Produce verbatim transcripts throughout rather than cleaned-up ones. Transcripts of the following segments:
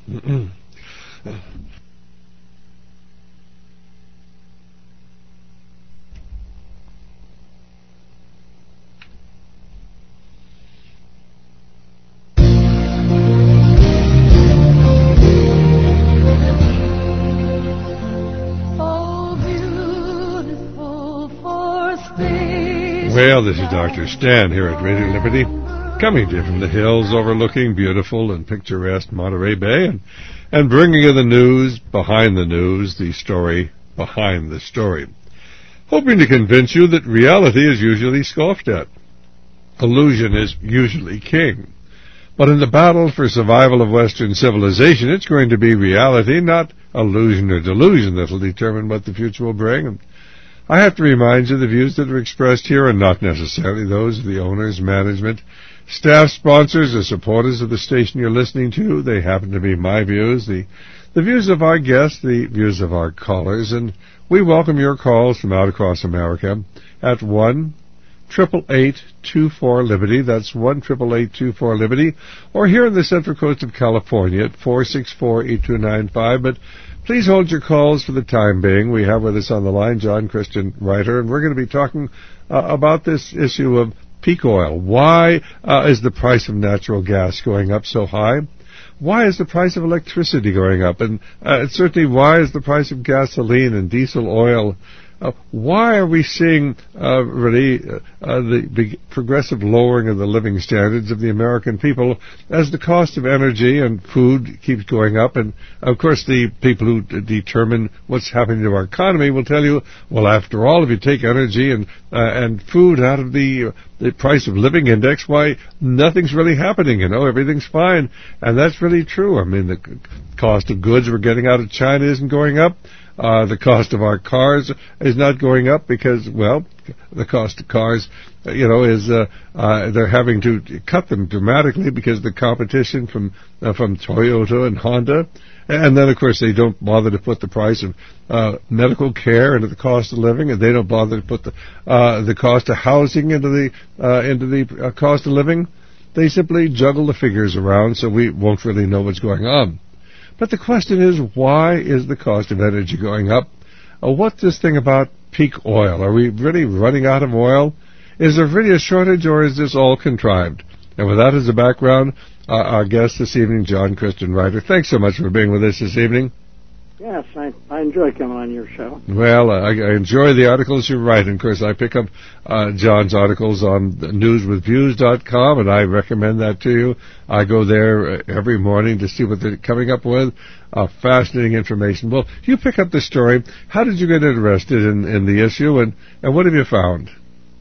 Well, this is Doctor Stan here at Radio Liberty, coming to you from the hills overlooking beautiful and picturesque Monterey Bay, and, and bringing you the news behind the news, the story behind the story. Hoping to convince you that reality is usually scoffed at. Illusion is usually king. But in the battle for survival of Western civilization, it's going to be reality, not illusion or delusion, that will determine what the future will bring. And I have to remind you the views that are expressed here are not necessarily those of the owners, management, staff, sponsors, or supporters of the station you're listening to. They happen to be my views, the, the views of our guests, the views of our callers, and we welcome your calls from out across America at one eight eight eight, two four, Liberty. That's one eight eight eight, two four, Liberty. Or here in the Central Coast of California at four six four, eight two nine five. But please hold your calls for the time being. We have with us on the line John Christian Reiter, and we're going to be talking uh, about this issue of peak oil. Why uh, is the price of natural gas going up so high? Why is the price of electricity going up? And uh, certainly, why is the price of gasoline and diesel oil? Uh, why are we seeing uh, really uh, uh, the, the progressive lowering of the living standards of the American people as the cost of energy and food keeps going up? And, of course, the people who d- determine what's happening to our economy will tell you, well, after all, if you take energy and uh, and food out of the, uh, the price of living index, why, nothing's really happening, you know, everything's fine. And that's really true. I mean, the c- cost of goods we're getting out of China isn't going up. Uh, the cost of our cars is not going up because, well, the cost of cars, you know, is, uh, uh, they're having to cut them dramatically because of the competition from, uh, from Toyota and Honda. And then, of course, they don't bother to put the price of, uh, medical care into the cost of living, and they don't bother to put the, uh, the cost of housing into the, uh, into the uh, cost of living. They simply juggle the figures around so we won't really know what's going on. But the question is, why is the cost of energy going up? Uh, what's this thing about peak oil? Are we really running out of oil? Is there really a shortage, or is this all contrived? And with that as a background, uh, our guest this evening, John Christian Reiter. Thanks so much for being with us this evening. Yes, I, I enjoy coming on your show. Well, uh, I, I enjoy the articles you write, and of course I pick up uh, John's articles on news with views dot com, and I recommend that to you. I go there uh, every morning to see what they're coming up with. Uh, fascinating information. Well, you pick up the story. How did you get interested in, in the issue, and, and what have you found?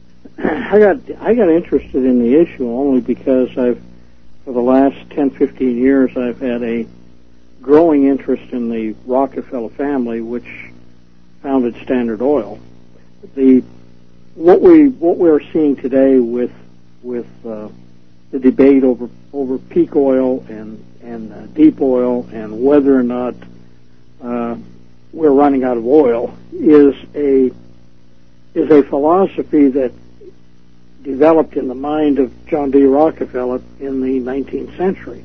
I got I got interested in the issue only because I've, for the last ten, fifteen years, I've had a growing interest in the Rockefeller family, which founded Standard Oil. The what we what we're seeing today with with uh, the debate over over peak oil and and uh, deep oil and whether or not uh, we're running out of oil is a is a philosophy that developed in the mind of John D. Rockefeller in the nineteenth century.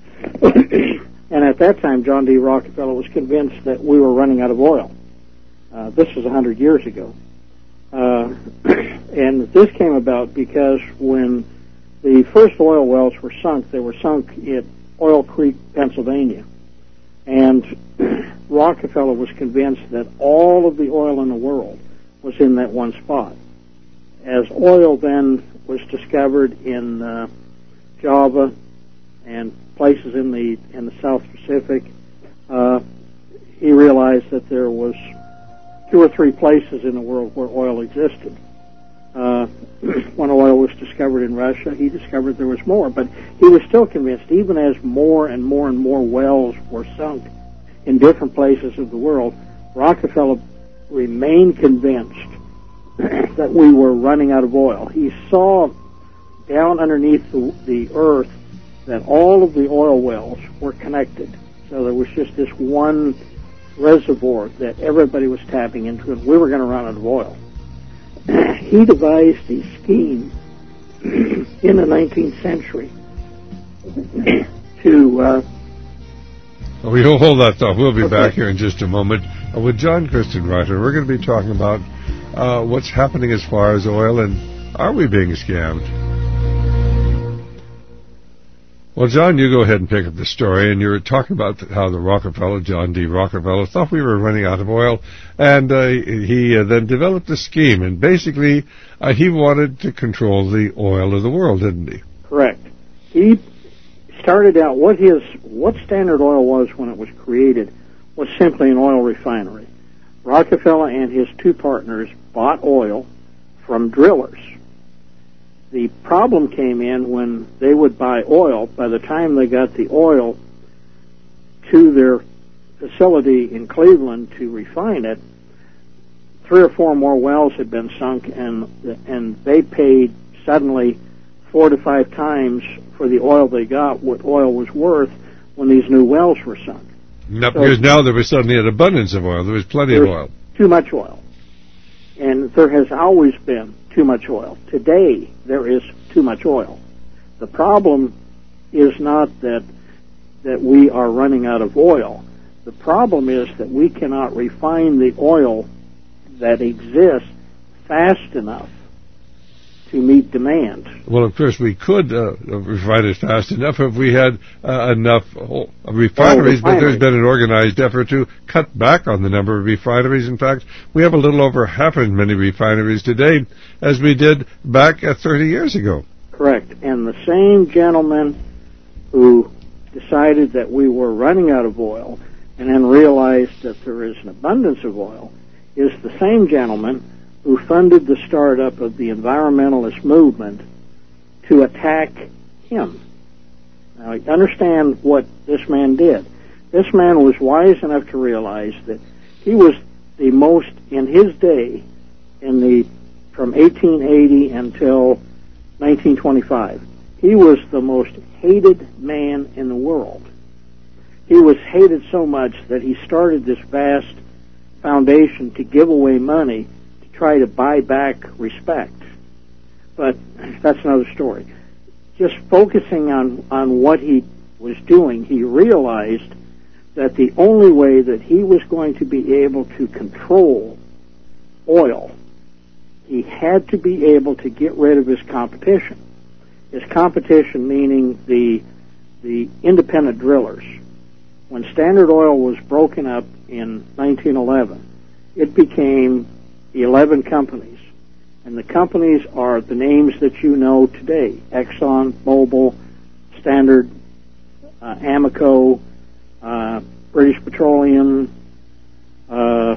And at that time, John D. Rockefeller was convinced that we were running out of oil. Uh, this was one hundred years ago. Uh, and this came about because when the first oil wells were sunk, they were sunk at Oil Creek, Pennsylvania. And Rockefeller was convinced that all of the oil in the world was in that one spot. As oil then was discovered in uh, Java and places in the in the South Pacific, uh, he realized that there was two or three places in the world where oil existed. Uh, when oil was discovered in Russia, he discovered there was more, but he was still convinced, even as more and more and more wells were sunk in different places of the world, Rockefeller remained convinced that we were running out of oil. He saw down underneath the, the earth that all of the oil wells were connected. So there was just this one reservoir that everybody was tapping into, and we were going to run out of oil. He devised a scheme in the nineteenth century to uh, Well, you'll hold that thought. We'll be okay. back here in just a moment uh, with John Christian Reiter. We're going to be talking about uh, what's happening as far as oil, and are we being scammed? Well, John, you go ahead and pick up the story, and you were talking about how the Rockefeller, John D. Rockefeller, thought we were running out of oil, and uh, he uh, then developed a scheme, and basically uh, he wanted to control the oil of the world, didn't he? Correct. He started out, what his, what Standard Oil was when it was created was simply an oil refinery. Rockefeller and his two partners bought oil from drillers. The problem came in when they would buy oil. By the time they got the oil to their facility in Cleveland to refine it, three or four more wells had been sunk, and and they paid suddenly four to five times for the oil they got what oil was worth when these new wells were sunk. Not so, because now there was suddenly an abundance of oil. There was plenty of oil. Too much oil. And there has always been too much oil. Today, there is too much oil. The problem is not that that we are running out of oil. The problem is that we cannot refine the oil that exists fast enough to meet demand. Well, of course, we could uh, refine it fast enough if we had uh, enough oh, refineries, but there's been an organized effort to cut back on the number of refineries. In fact, we have a little over half as many refineries today as we did back uh, thirty years ago. Correct. And the same gentleman who decided that we were running out of oil and then realized that there is an abundance of oil is the same gentleman who funded the startup of the environmentalist movement to attack him. Now, understand what this man did. This man was wise enough to realize that he was the most, in his day, in the from eighteen eighty until nineteen twenty-five, he was the most hated man in the world. He was hated so much that he started this vast foundation to give away money try to buy back respect. But that's another story. Just focusing on, on what he was doing, he realized that the only way that he was going to be able to control oil, he had to be able to get rid of his competition. His competition meaning the the independent drillers. When Standard Oil was broken up in nineteen eleven, it became eleven companies, and the companies are the names that you know today: Exxon, Mobil, Standard, uh, Amoco, uh, British Petroleum, uh,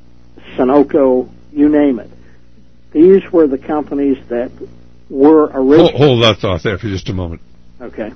Sunoco, you name it. These were the companies that were originally... Hold, hold that thought there for just a moment. Okay.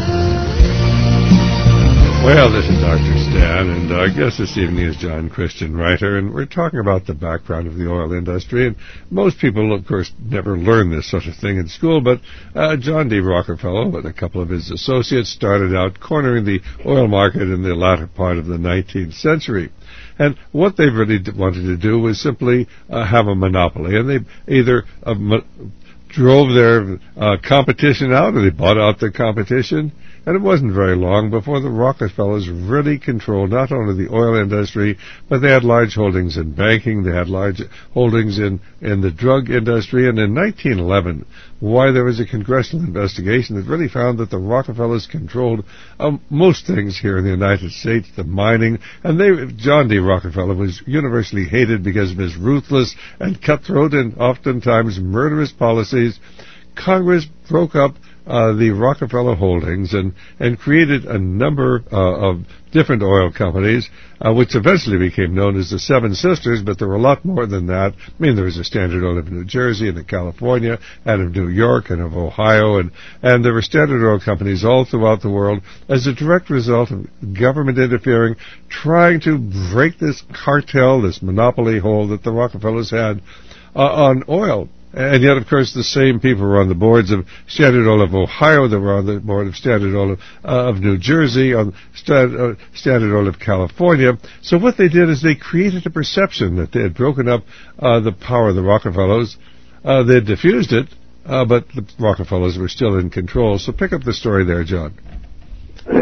Well, this is Doctor Stan, and our guest this evening is John Christian Reiter, and we're talking about the background of the oil industry. And most people, of course, never learn this sort of thing in school, but uh, John D. Rockefeller and a couple of his associates started out cornering the oil market in the latter part of the nineteenth century. And what they really wanted to do was simply uh, have a monopoly, and they either uh, mo- drove their uh, competition out, or they bought out their competition. And it wasn't very long before the Rockefellers really controlled not only the oil industry, but they had large holdings in banking, they had large holdings in, in the drug industry. And in nineteen eleven, why there was a congressional investigation that really found that the Rockefellers controlled um, most things here in the United States, the mining. And they, John D. Rockefeller was universally hated because of his ruthless and cutthroat and oftentimes murderous policies. Congress broke up Uh, the Rockefeller Holdings and, and created a number uh, of different oil companies, uh, which eventually became known as the Seven Sisters, but there were a lot more than that. I mean, there was a Standard Oil of New Jersey and of California and of New York and of Ohio, and, and there were Standard Oil companies all throughout the world as a direct result of government interfering, trying to break this cartel, this monopoly hold that the Rockefellers had uh, on oil. And yet, of course, the same people were on the boards of Standard Oil of Ohio, they were on the board of Standard Oil of, uh, of New Jersey, on Stand, uh, Standard Oil of California. So what they did is they created a perception that they had broken up uh, the power of the Rockefellers. Uh, they had diffused it, uh, but the Rockefellers were still in control. So pick up the story there, John.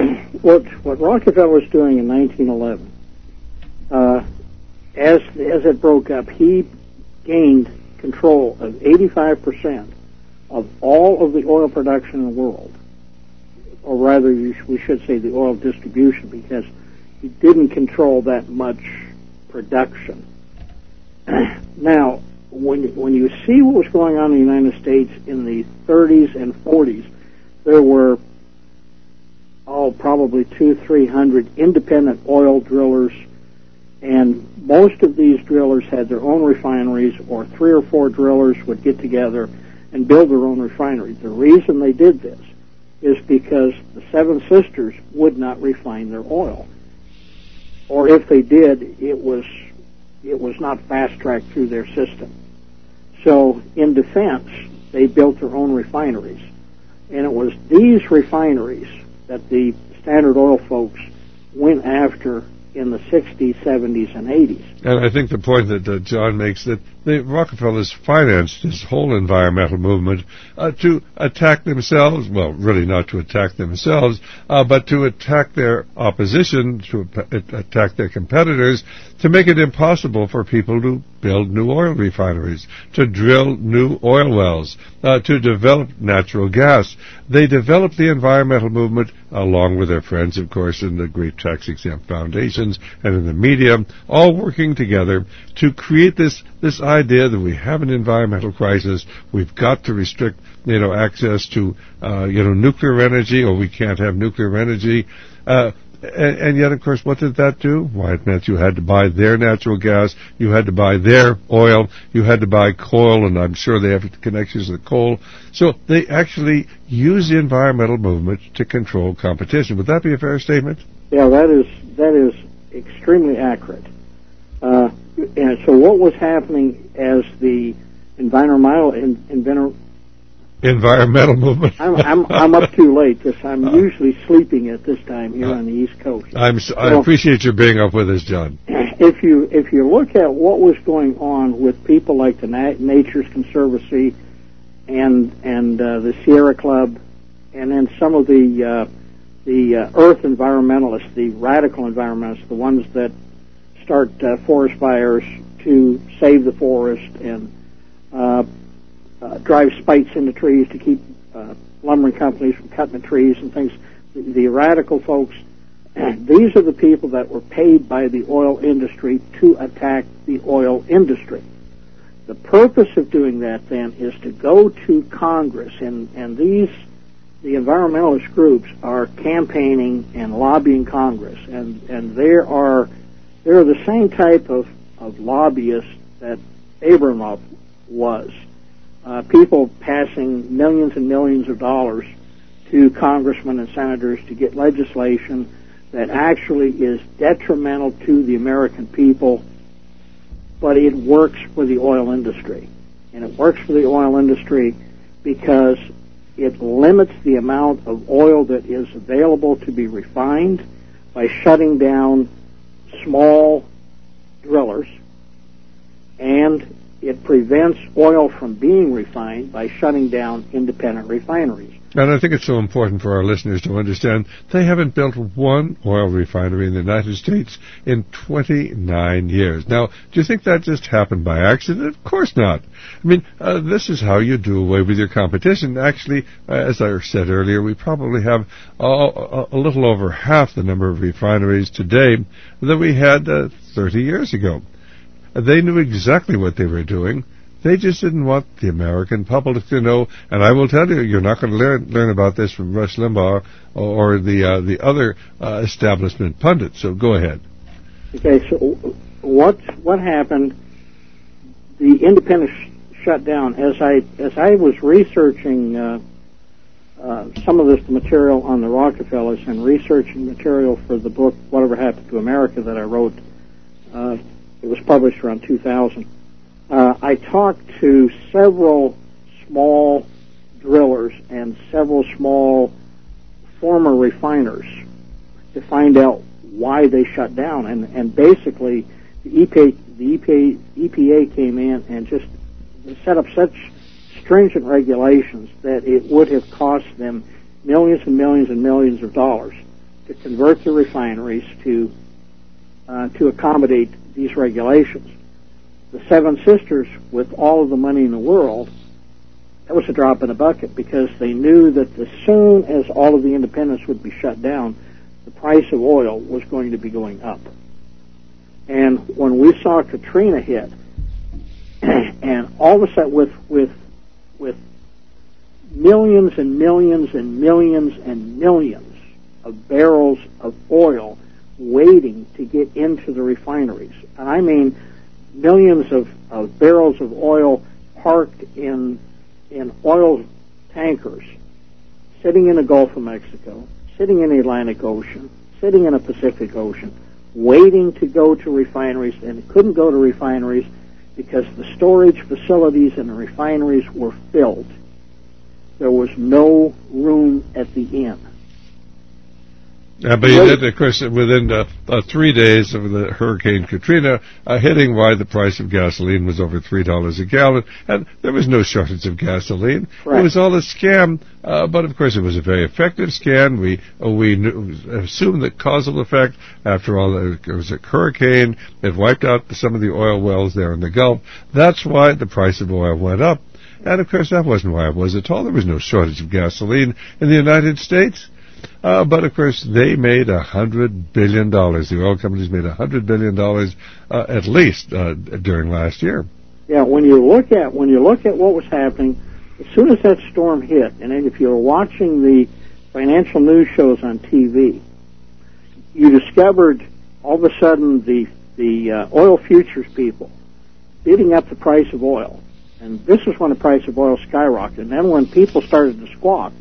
what what Rockefeller was doing in nineteen eleven, uh, as as it broke up, he gained control of eighty-five percent of all of the oil production in the world, or rather, you sh- we should say the oil distribution, because he didn't control that much production. Now, when when you see what was going on in the United States in the thirties and forties, there were oh probably two, three hundred independent oil drillers, and most of these drillers had their own refineries, or three or four drillers would get together and build their own refineries. The reason they did this is because the Seven Sisters would not refine their oil, or if they did, it was it was not fast-tracked through their system. So in defense, they built their own refineries. And it was these refineries that the Standard Oil folks went after in the sixties, seventies, and eighties. And I think the point that uh, John makes, that the Rockefellers financed this whole environmental movement uh, to attack themselves, well, really not to attack themselves, uh, but to attack their opposition, to a- attack their competitors, to make it impossible for people to build new oil refineries, to drill new oil wells, uh, to develop natural gas. They developed the environmental movement along with their friends, of course, in the great tax-exempt foundations and in the media, all working together to create this this idea that we have an environmental crisis. We've got to restrict, you know, access to, uh, you know, nuclear energy, or we can't have nuclear energy. Uh, and, and yet, of course, what did that do? Why, it meant you had to buy their natural gas, you had to buy their oil, you had to buy coal, and I'm sure they have connections to coal. So they actually use the environmental movement to control competition. Would that be a fair statement? Yeah, that is that is extremely accurate. Uh, and so what was happening as the environmental in, inventer, environmental movement? I'm, I'm I'm up too late because I'm uh, usually sleeping at this time here uh, on the East Coast. I'm so, I appreciate your being up with us, John. If you if you look at what was going on with people like the Na- Nature's Conservancy and and uh, the Sierra Club, and then some of the uh, the uh, Earth environmentalists, the radical environmentalists, the ones that start uh, forest fires to save the forest and uh, uh, drive spikes into trees to keep uh, lumbering companies from cutting the trees and things. The, the radical folks, these are the people that were paid by the oil industry to attack the oil industry. The purpose of doing that, then, is to go to Congress, and, and these, the environmentalist groups, are campaigning and lobbying Congress, and, and there are They're the same type of, of lobbyists that Abramoff was. Uh, people passing millions and millions of dollars to congressmen and senators to get legislation that actually is detrimental to the American people, but it works for the oil industry. And it works for the oil industry because it limits the amount of oil that is available to be refined by shutting down small drillers, and it prevents oil from being refined by shutting down independent refineries. And I think it's so important for our listeners to understand they haven't built one oil refinery in the United States in twenty-nine years. Now, do you think that just happened by accident? Of course not. I mean, uh, this is how you do away with your competition. Actually, uh, as I said earlier, we probably have uh, a little over half the number of refineries today that we had uh, thirty years ago. Uh, they knew exactly what they were doing. They just didn't want the American public to know, and I will tell you, you're not going to learn learn about this from Rush Limbaugh or, or the uh, the other uh, establishment pundits. So go ahead. Okay, so what what happened? The independents sh- shut down. As I as I was researching uh, uh, some of this material on the Rockefellers and researching material for the book Whatever Happened to America that I wrote, uh, it was published around two thousand. Uh, I talked to several small drillers and several small former refiners to find out why they shut down. And, and basically, the E P A, the E P A, E P A came in and just set up such stringent regulations that it would have cost them millions and millions and millions of dollars to convert the refineries to uh, to accommodate these regulations. The Seven Sisters, with all of the money in the world, that was a drop in the bucket, because they knew that as soon as all of the independents would be shut down, the price of oil was going to be going up. And when we saw Katrina hit, and all of a sudden with with with millions and millions and millions and millions of barrels of oil waiting to get into the refineries, and I mean millions of, of barrels of oil parked in in oil tankers, sitting in the Gulf of Mexico, sitting in the Atlantic Ocean, sitting in the Pacific Ocean, waiting to go to refineries, and it couldn't go to refineries because the storage facilities in the refineries were filled. There was no room at the end. Uh, but you did, of course, within uh, uh, three days of the Hurricane Katrina uh, hitting, why the price of gasoline was over three dollars a gallon, and there was no shortage of gasoline. Right. It was all a scam, uh, but of course it was a very effective scam. We uh, we knew, assumed the causal effect. After all, it was a hurricane. It wiped out some of the oil wells there in the Gulf. That's why the price of oil went up. And of course that wasn't why it was at all. There was no shortage of gasoline in the United States. Uh, but, of course, they made a hundred billion dollars. The oil companies made a hundred billion dollars uh, at least uh, during last year. Yeah, when you look at when you look at what was happening, as soon as that storm hit, and if you were watching the financial news shows on T V, you discovered all of a sudden the the uh, oil futures people bidding up the price of oil, and this is when the price of oil skyrocketed. And then when people started to squawk,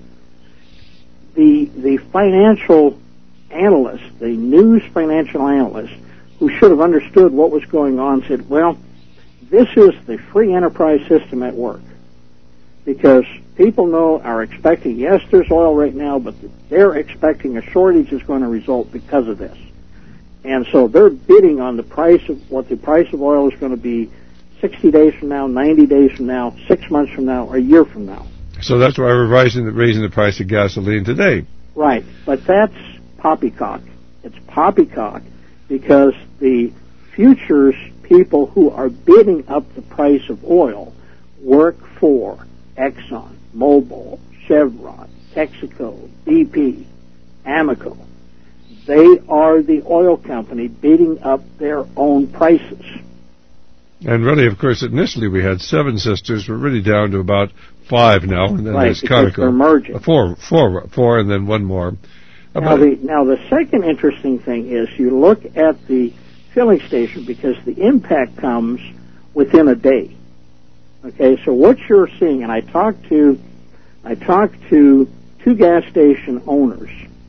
the the financial analysts, the news financial analysts, who should have understood what was going on, said, well, this is the free enterprise system at work. Because people know, are expecting, yes, there's oil right now, but they're expecting a shortage is going to result because of this. And so they're bidding on the price of what the price of oil is going to be sixty days from now, ninety days from now, six months from now, or a year from now. So that's why we're raising the, raising the price of gasoline today. Right, but that's poppycock. It's poppycock because the futures people who are bidding up the price of oil work for Exxon, Mobil, Chevron, Texaco, B P, Amoco. They are the oil company bidding up their own prices. And really, of course, initially we had seven sisters. We're really down to about five now, and then right, there's Conoco. They're merging. Four, four, four, and then one more. Now the, now the second interesting thing is you look at the filling station, because the impact comes within a day. Okay, so what you're seeing, and I talked to, I talked to two gas station owners,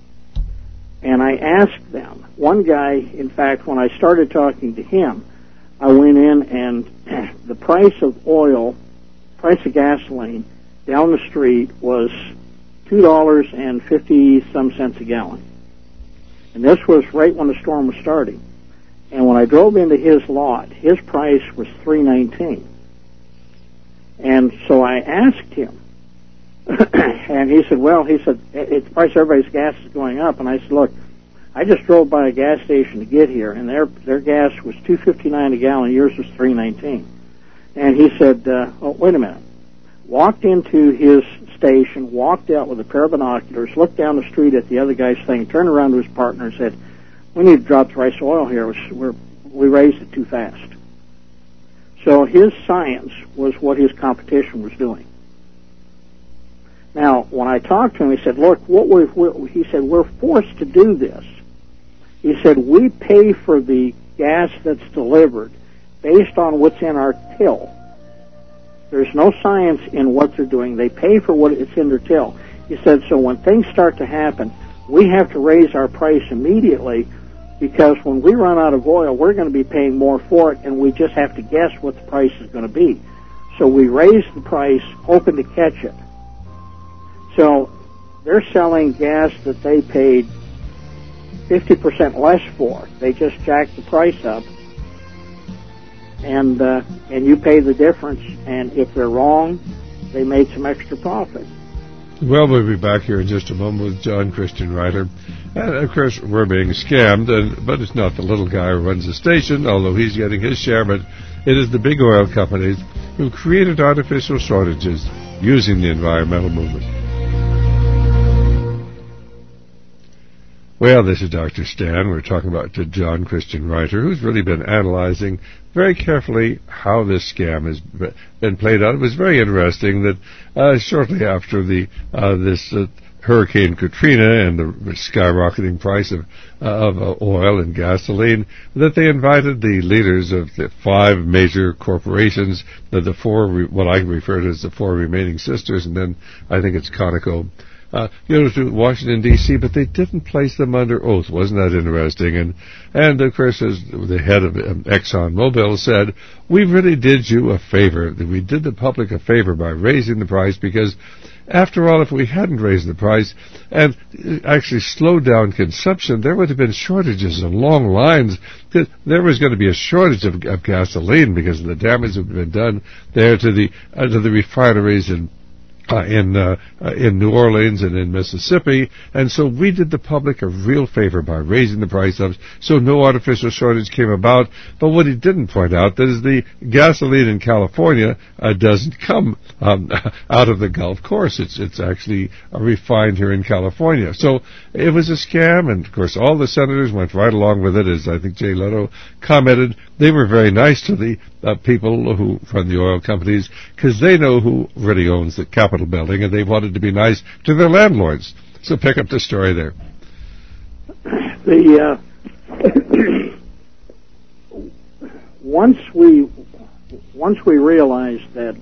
and I asked them. One guy, in fact, when I started talking to him, I went in and the price of oil, price of gasoline down the street was two dollars and fifty some cents a gallon, and this was right when the storm was starting. And when I drove into his lot, his price was three nineteen. And so I asked him, and he said, "Well," he said, "it's the price of everybody's gas is going up." And I said, "Look, I just drove by a gas station to get here, and their their gas was two fifty nine a gallon. Yours was three nineteen." And he said, uh, "Oh, wait a minute." Walked into his station, walked out with a pair of binoculars, looked down the street at the other guy's thing, turned around to his partner and said, "We need to drop the price of oil here. We're, we raised it too fast." So his science was what his competition was doing. Now, when I talked to him, he said, "Look, what we're, we're, he said, we're forced to do this." He said, "We pay for the gas that's delivered based on what's in our till. There's no science in what they're doing. They pay for what it's in their till." He said, "So when things start to happen, we have to raise our price immediately, because when we run out of oil, we're going to be paying more for it, and we just have to guess what the price is going to be. So we raise the price, hoping to catch it." So they're selling gas that they paid fifty percent less for. They just jacked the price up, and uh, and you pay the difference. And if they're wrong, they made some extra profit. Well, we'll be back here in just a moment with John Christian Reiter. And, of course, we're being scammed, and, but it's not the little guy who runs the station, although he's getting his share, but it is the big oil companies who created artificial shortages using the environmental movement. Well, this is Doctor Stan. We're talking about to John Christian Reiter, who's really been analyzing very carefully how this scam has been played out. It was very interesting that uh, shortly after the uh, this uh, Hurricane Katrina and the skyrocketing price of uh, of uh, oil and gasoline, that they invited the leaders of the five major corporations, the, the four, what I refer to as the four remaining sisters, and then I think it's Conoco, Uh, you know, to Washington, D C, but they didn't place them under oath. Wasn't that interesting? And, and of course, as the head of um, ExxonMobil said, we really did you a favor. We did the public a favor by raising the price because, after all, if we hadn't raised the price and actually slowed down consumption, there would have been shortages and long lines. There was going to be a shortage of, of gasoline because of the damage that had been done there to the, uh, to the refineries and Uh, in uh, uh, in New Orleans and in Mississippi, and so we did the public a real favor by raising the price up, so no artificial shortage came about. But what he didn't point out is the gasoline in California uh, doesn't come um, out of the Gulf Coast. It's it's actually uh, refined here in California. So it was a scam, and of course all the senators went right along with it, as I think Jay Leno commented. They were very nice to the uh, people who run the oil companies because they know who really owns the Capitol building, and they wanted to be nice to their landlords. So pick up the story there. The uh, once we once we realized that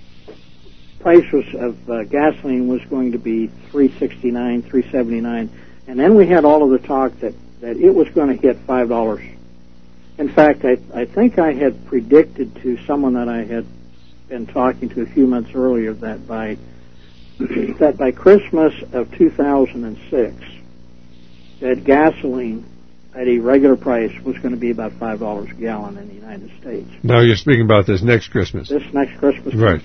prices of uh, gasoline was going to be three sixty-nine, three seventy-nine, and then we had all of the talk that, that it was going to hit five dollars. In fact, I, I think I had predicted to someone that I had been talking to a few months earlier that by that by Christmas of two thousand six, that gasoline at a regular price was going to be about five dollars a gallon in the United States. Now you're speaking about this next Christmas. This next Christmas, right?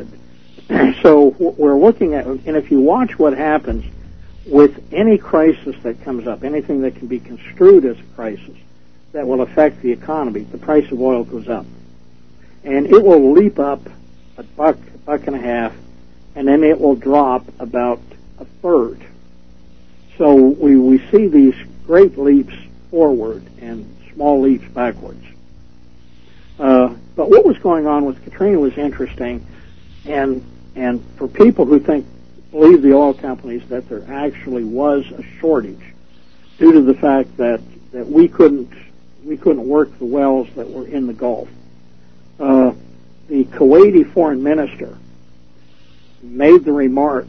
So we're looking at, and if you watch what happens with any crisis that comes up, anything that can be construed as a crisis that will affect the economy, the price of oil goes up. And it will leap up a buck, a buck and a half, and then it will drop about a third. So we, we see these great leaps forward and small leaps backwards. Uh, but what was going on with Katrina was interesting, and and for people who think, believe the oil companies, that there actually was a shortage due to the fact that, that we couldn't we couldn't work the wells that were in the Gulf. Uh, the Kuwaiti foreign minister made the remark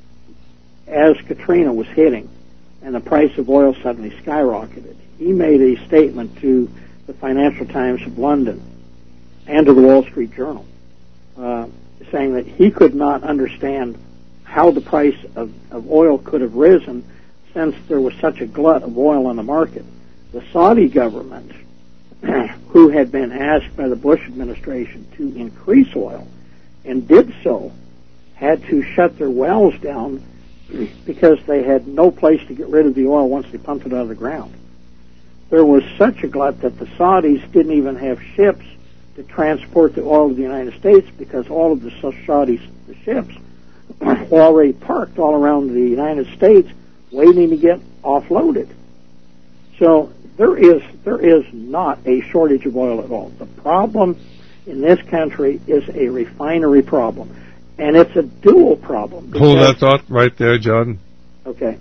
as Katrina was hitting and the price of oil suddenly skyrocketed. He made a statement to the Financial Times of London and to the Wall Street Journal, uh, saying that he could not understand how the price of, of oil could have risen since there was such a glut of oil on the market. The Saudi government, who had been asked by the Bush administration to increase oil and did so, had to shut their wells down because they had no place to get rid of the oil once they pumped it out of the ground. There was such a glut that the Saudis didn't even have ships to transport the oil to the United States because all of the Saudi the ships were already parked all around the United States waiting to get offloaded. So there is there is not a shortage of oil at all. The problem in this country is a refinery problem, and it's a dual problem. Hold that thought right there, John. Okay.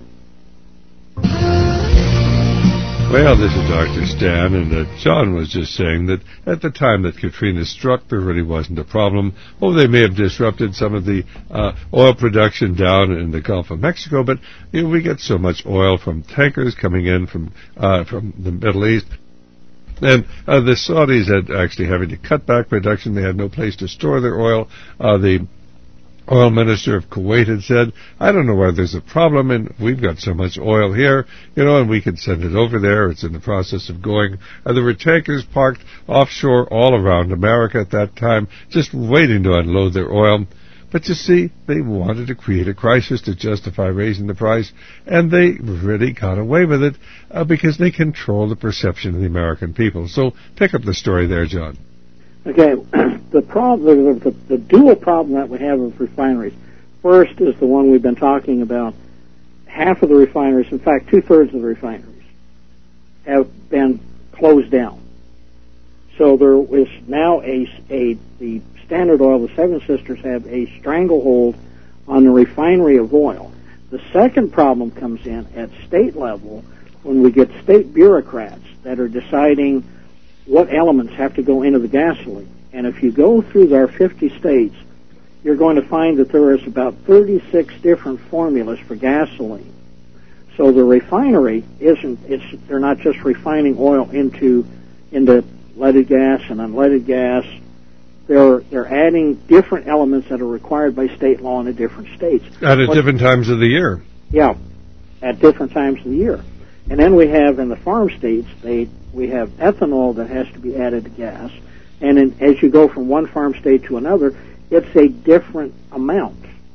Well, this is Doctor Stan, and uh, John was just saying that at the time that Katrina struck, there really wasn't a problem. Oh, they may have disrupted some of the uh, oil production down in the Gulf of Mexico, but you know, we get so much oil from tankers coming in from uh, from the Middle East. And uh, the Saudis had actually having to cut back production. They had no place to store their oil. Uh, the oil minister of Kuwait had said, I don't know why there's a problem, and we've got so much oil here, you know, and we can send it over there. It's in the process of going. Uh, there were tankers parked offshore all around America at that time, just waiting to unload their oil. But you see, they wanted to create a crisis to justify raising the price, and they really got away with it uh, because they control the perception of the American people. So pick up the story there, John. Okay, the problem, the, the, the dual problem that we have with refineries. First is the one we've been talking about. Half of the refineries, in fact, two-thirds of the refineries, have been closed down. So there is now a, a the Standard Oil, the Seven Sisters, have a stranglehold on the refinery of oil. The second problem comes in at state level when we get state bureaucrats that are deciding what elements have to go into the gasoline. And if you go through our fifty states, you're going to find that there is about thirty-six different formulas for gasoline. So the refinery isn't, it's, they're not just refining oil into, into leaded gas and unleaded gas. They're, they're adding different elements that are required by state law in the different states. At but, different times of the year. Yeah, at different times of the year. And then we have in the farm states, they we have ethanol that has to be added to gas. And in, as you go from one farm state to another, it's a different amount.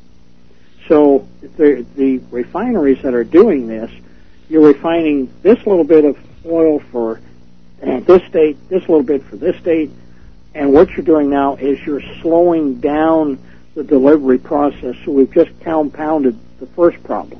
So the, the refineries that are doing this, you're refining this little bit of oil for this state, this little bit for this state, and what you're doing now is you're slowing down the delivery process. So we've just compounded the first problem.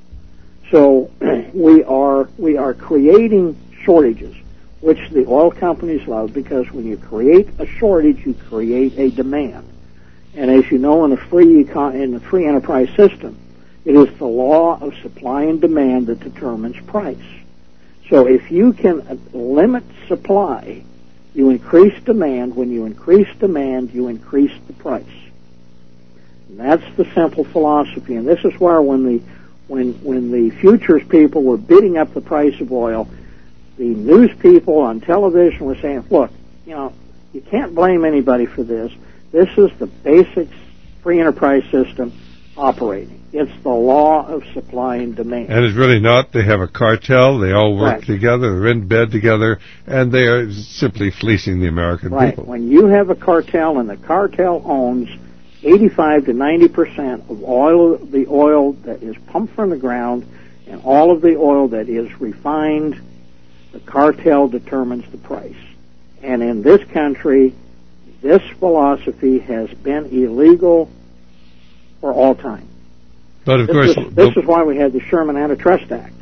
So we are we are creating shortages, which the oil companies love, because when you create a shortage, you create a demand. And as you know, in a free econ- in the free enterprise system, it is the law of supply and demand that determines price. So if you can limit supply, you increase demand. When you increase demand, you increase the price. And that's the simple philosophy. And this is where when the when when the futures people were bidding up the price of oil, the news people on television were saying, look, you know, you can't blame anybody for this. This is the basic free enterprise system operating. It's the law of supply and demand. And it's really not. They have a cartel. They all work right. together. They're in bed together, and they are simply fleecing the American right. people. When you have a cartel, and the cartel owns eighty-five to ninety percent of oil, the oil that is pumped from the ground, and all of the oil that is refined, the cartel determines the price. And in this country, this philosophy has been illegal for all time. But of this course, is, this is why we had the Sherman Antitrust Act.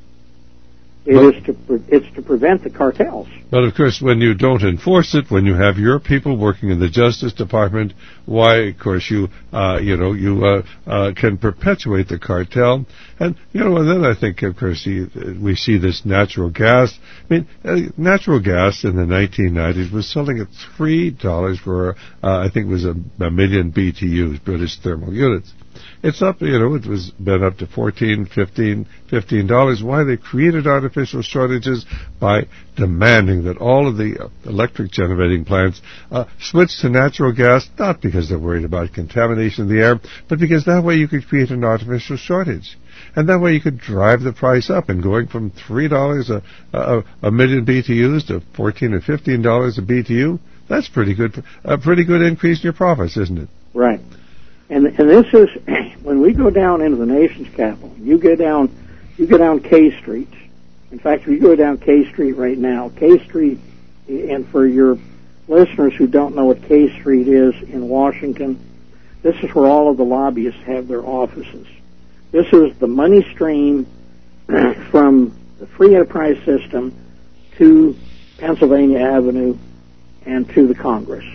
It but, is to it's to prevent the cartels. But of course, when you don't enforce it, when you have your people working in the Justice Department, why, of course, you uh, you know you uh, uh, can perpetuate the cartel. And you know, and then I think, of course, we see this natural gas. I mean, uh, natural gas in the nineteen nineties was selling at three dollars for uh, I think it was a, a million B T Us, British thermal units. It's up, you know, it was been up to fourteen, fifteen, fifteen dollars. Why? They created artificial shortages by demanding that all of the electric generating plants uh, switch to natural gas, not because they're worried about contamination of the air, but because that way you could create an artificial shortage. And that way you could drive the price up, and going from three dollars a, a, a million B T Us to fourteen or fifteen dollars a B T U, that's pretty good, a pretty good increase in your profits, isn't it? Right. And and this is when we go down into the nation's capital. You go down, you go down K Street. In fact, if you go down K Street right now, K Street, and for your listeners who don't know what K Street is in Washington, this is where all of the lobbyists have their offices. This is the money stream from the free enterprise system to Pennsylvania Avenue and to the Congress.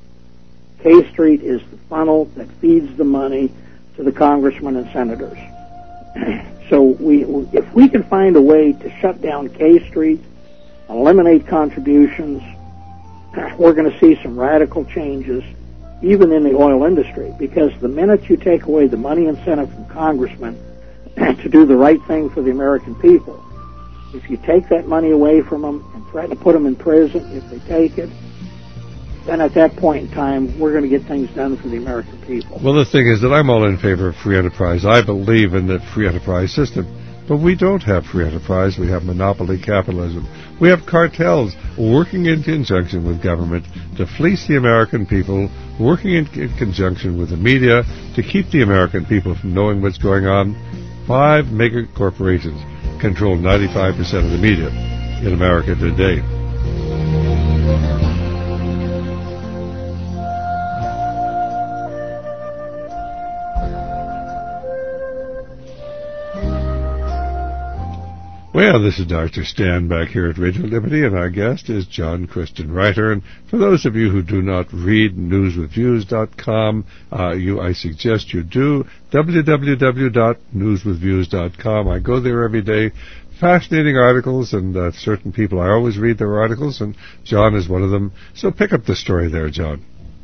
K Street is the funnel that feeds the money to the congressmen and senators. So we, if we can find a way to shut down K Street, eliminate contributions, we're going to see some radical changes, even in the oil industry, because the minute you take away the money incentive from congressmen to do the right thing for the American people, if you take that money away from them and threaten to put them in prison if they take it, then at that point in time, we're going to get things done for the American people. Well, the thing is that I'm all in favor of free enterprise. I believe in the free enterprise system. But we don't have free enterprise. We have monopoly capitalism. We have cartels working in conjunction with government to fleece the American people, working in, in conjunction with the media to keep the American people from knowing what's going on. Five mega corporations control ninety-five percent of the media in America today. Well, this is Doctor Stan back here at Radio Liberty, and our guest is John Christian Reiter. And for those of you who do not read news with views dot com, uh, you, I suggest you do. w w w dot news with views dot com. I go there every day. Fascinating articles, and uh, certain people, I always read their articles, and John is one of them. So pick up the story there, John.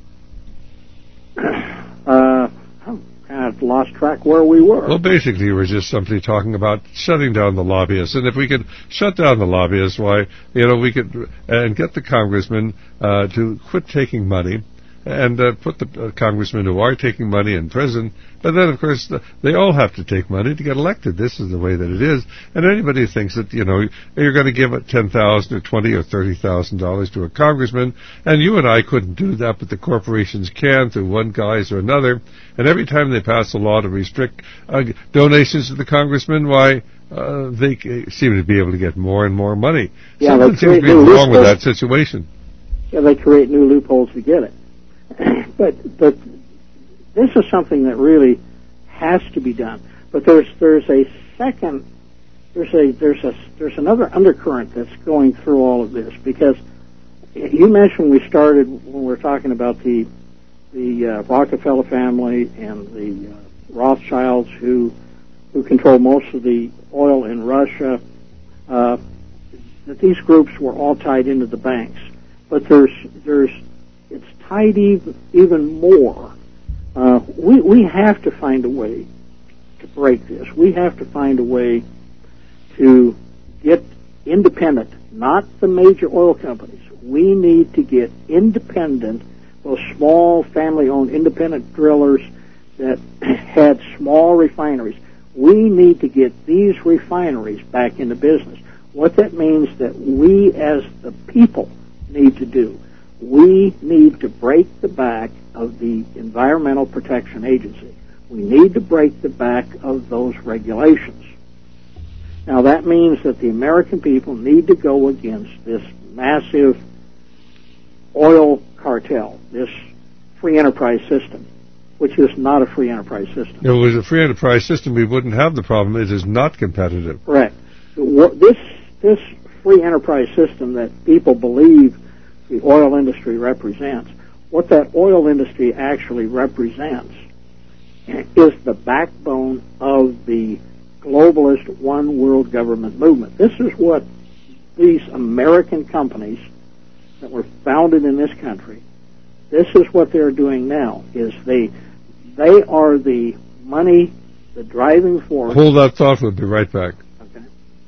Uh... I've lost track where we were. Well, basically, we were just simply talking about shutting down the lobbyists. And if we could shut down the lobbyists, why, you know, we could, and get the congressmen uh, to quit taking money and uh, put the uh, congressmen who are taking money in prison. But then, of course, the, they all have to take money to get elected. This is the way that it is. And anybody thinks that, you know, you're going to give ten thousand dollars or twenty thousand dollars or thirty thousand dollars to a congressman, and you and I couldn't do that, but the corporations can through one guise or another. And every time they pass a law to restrict uh, donations to the congressman, why, uh, they seem to be able to get more and more money. Yeah, Something seems to be wrong with that situation. Yeah, they create new loopholes to get it. But but this is something that really has to be done. But there's there's a second there's a there's a there's another undercurrent that's going through all of this, because you mentioned we started when we were talking about the the uh, Rockefeller family and the uh, Rothschilds who who control most of the oil in Russia. Uh, that these groups were all tied into the banks, but there's there's it's tied even, even more. Uh, we, we have to find a way to break this. We have to find a way to get independent, not the major oil companies. We need to get independent, those small family-owned independent drillers that had small refineries. We need to get these refineries back into business. What that means that we as the people need to do, we need to break the back of the Environmental Protection Agency. We need to break the back of those regulations. Now, that means that the American people need to go against this massive oil cartel, this free enterprise system, which is not a free enterprise system. If it was a free enterprise system, we wouldn't have the problem. It is not competitive. Correct. This, this free enterprise system that people believe the oil industry represents, what that oil industry actually represents is the backbone of the globalist one world government movement. This is what these American companies that were founded in this country, this is what they're doing now, is they they are the money, the driving force. Hold that thought, we'll be right back. Okay.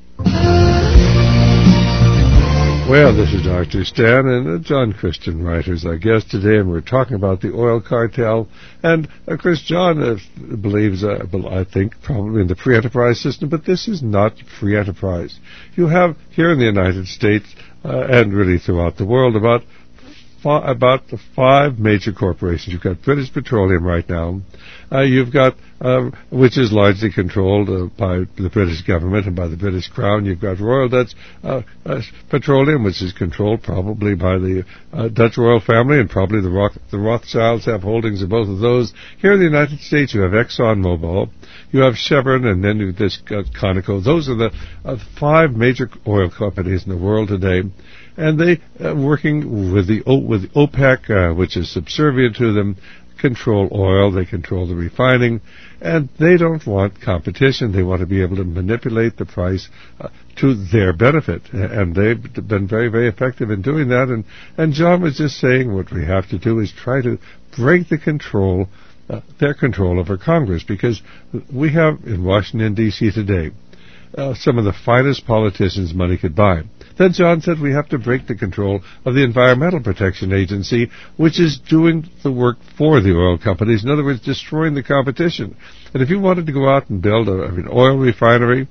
Well, this is Doctor Stan, and uh, John Christian Reiter is our guest today, and we're talking about the oil cartel. And, of course, John uh, believes, uh, I think, probably in the free enterprise system, but this is not free enterprise. You have here in the United States, uh, and really throughout the world, about fi- about the five major corporations. You've got British Petroleum right now. Uh, you've got, uh, which is largely controlled uh, by the British government and by the British Crown. You've got Royal Dutch uh, uh, Petroleum, which is controlled probably by the uh, Dutch royal family, and probably the, Roth- the Rothschilds have holdings of both of those. Here in the United States, you have ExxonMobil, you have Chevron, and then you've this uh, Conoco. Those are the uh, five major oil companies in the world today. And they uh, working with the o- with OPEC, uh, which is subservient to them, control oil, they control the refining, and they don't want competition. They want to be able to manipulate the price uh, to their benefit, and they've been very, very effective in doing that. And, and John was just saying what we have to do is try to break the control, uh, their control over Congress, because we have in Washington, D C today, uh, some of the finest politicians money could buy. Then John said we have to break the control of the Environmental Protection Agency, which is doing the work for the oil companies. In other words, destroying the competition. And if you wanted to go out and build a, an oil refinery,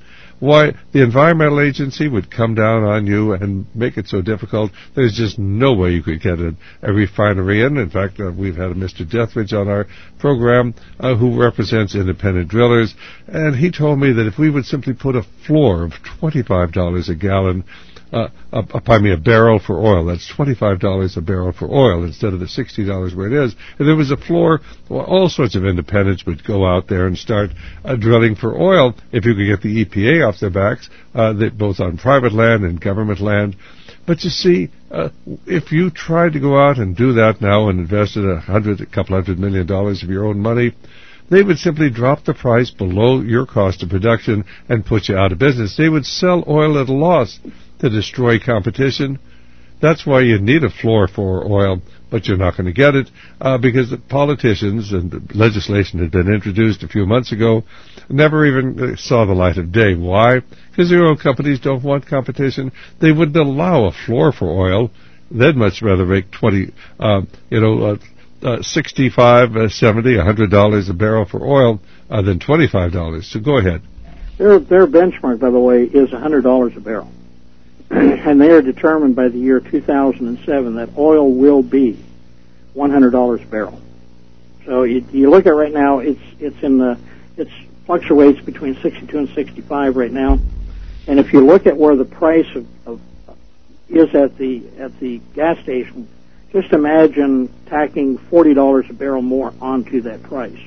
why the Environmental Agency would come down on you and make it so difficult. There's just no way you could get a, a refinery in. In fact, uh, we've had a Mister Dethridge on our program uh, who represents independent drillers, and he told me that if we would simply put a floor of twenty-five dollars a gallon Uh, uh, pardon me, a barrel for oil. That's twenty-five dollars a barrel for oil instead of the sixty dollars where it is. If there was a floor, well, all sorts of independents would go out there and start uh, drilling for oil if you could get the E P A off their backs, uh, they, both on private land and government land. But you see, uh, if you tried to go out and do that now and invested a hundred, a couple hundred million dollars of your own money, they would simply drop the price below your cost of production and put you out of business. They would sell oil at a loss to destroy competition. That's why you need a floor for oil, but you're not going to get it uh, because the politicians and the legislation had been introduced a few months ago, never even saw the light of day. Why? Because the oil companies don't want competition. They wouldn't allow a floor for oil. They'd much rather make twenty, uh, you know, uh, uh, sixty-five, uh, seventy, a hundred dollars a barrel for oil uh, than twenty-five dollars. So go ahead. Their their benchmark, by the way, is a hundred dollars a barrel. And they are determined by the year two thousand seven that oil will be one hundred dollars a barrel. So you, you look at right now, it's it's in the it fluctuates between sixty-two and sixty-five right now. And if you look at where the price of, of is at the at the gas station, just imagine tacking forty dollars a barrel more onto that price.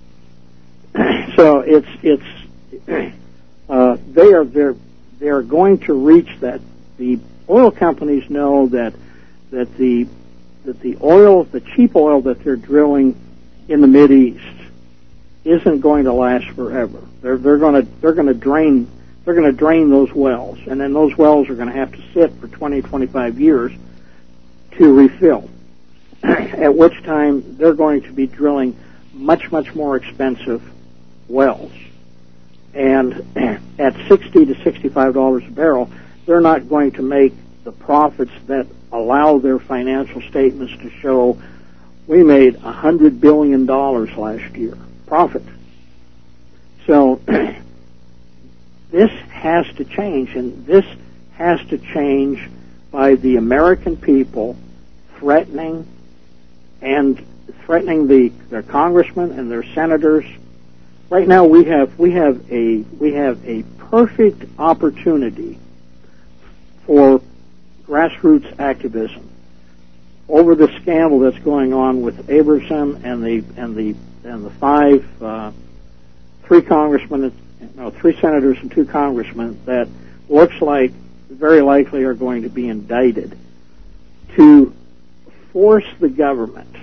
So it's it's uh, they are they're they are going to reach that. The oil companies know that that the that the oil, the cheap oil that they're drilling in the Mideast, isn't going to last forever. They're they're going to they're going to drain they're going to drain those wells, and then those wells are going to have to sit for twenty, twenty-five years to refill. At which time they're going to be drilling much much more expensive wells, and at sixty to sixty-five dollars a barrel, they're not going to make the profits that allow their financial statements to show we made one hundred billion dollars last year profit. So this has to change, and this has to change by the American people threatening and threatening the their congressmen and their senators. Right now we have we have a we have a perfect opportunity for grassroots activism over the scandal that's going on with Abrahamson and the and the and the five uh, three congressmen, no, three senators and two congressmen that looks like very likely are going to be indicted, to force the government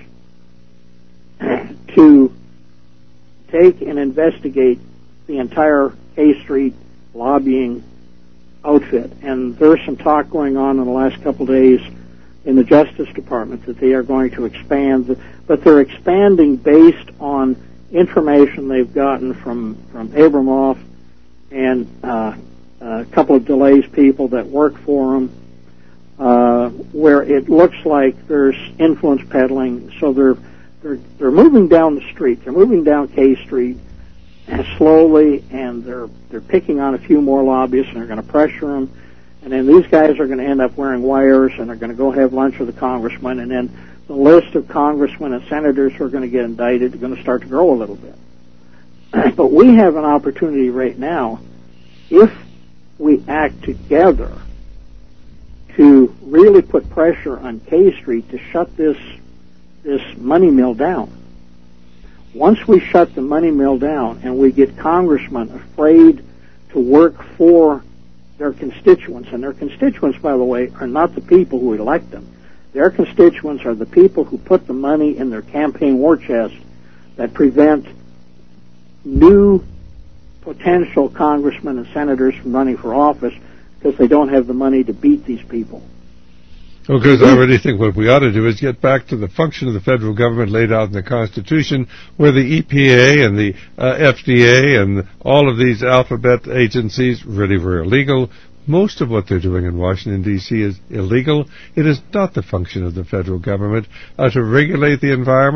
to take and investigate the entire K Street lobbying outfit. And there's some talk going on in the last couple of days in the Justice Department that they are going to expand, but they're expanding based on information they've gotten from, from Abramoff and uh, a couple of Delays people that work for them, uh, where it looks like there's influence peddling. So they're they're they're moving down the street. They're moving down K Street slowly, and they're they're picking on a few more lobbyists, and they're going to pressure them. And then these guys are going to end up wearing wires, and they're going to go have lunch with the congressman, and then the list of congressmen and senators who are going to get indicted are going to start to grow a little bit. But we have an opportunity right now, if we act together, to really put pressure on K Street to shut this this money mill down. Once we shut the money mill down and we get congressmen afraid to work for their constituents, and their constituents, by the way, are not the people who elect them. Their constituents are the people who put the money in their campaign war chest that prevent new potential congressmen and senators from running for office because they don't have the money to beat these people. Well, because I really think what we ought to do is get back to the function of the federal government laid out in the Constitution, where the E P A and the uh, F D A and all of these alphabet agencies really were illegal. Most of what they're doing in Washington, D C is illegal. It is not the function of the federal government uh, to regulate the environment.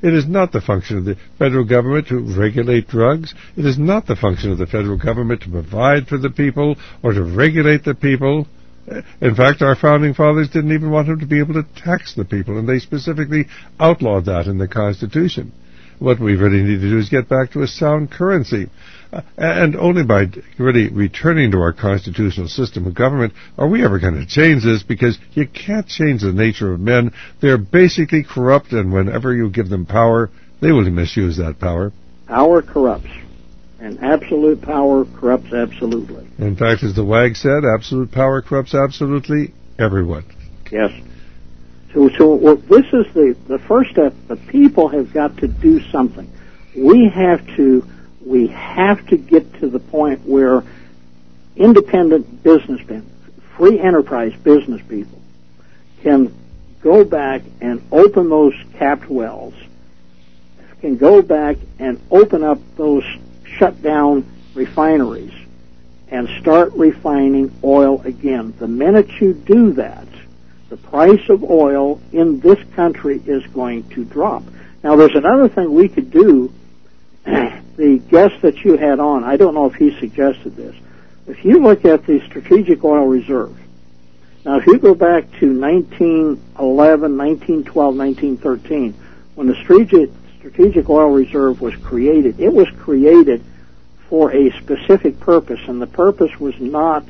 It is not the function of the federal government to regulate drugs. It is not the function of the federal government to provide for the people or to regulate the people. In fact, our founding fathers didn't even want them to be able to tax the people, and they specifically outlawed that in the Constitution. What we really need to do is get back to a sound currency. Uh, and only by really returning to our constitutional system of government are we ever going to change this, because you can't change the nature of men. They're basically corrupt, and whenever you give them power, they will misuse that power. Power corrupts, and absolute power corrupts absolutely. In fact, as the wag said, absolute power corrupts absolutely everyone. Yes. So, so well, this is the, the first step. The people have got to do something. We have to we have to get to the point where independent businessmen, free enterprise business people, can go back and open those capped wells, can go back and open up those shut down refineries and start refining oil again. The minute you do that, the price of oil in this country is going to drop. Now, there's another thing we could do. The guest that you had on, I don't know if he suggested this. If you look at the Strategic Oil Reserve, now if you go back to nineteen eleven, nineteen twelve, nineteen thirteen, when the Strategic, Strategic Oil Reserve was created, it was created for a specific purpose, and the purpose was not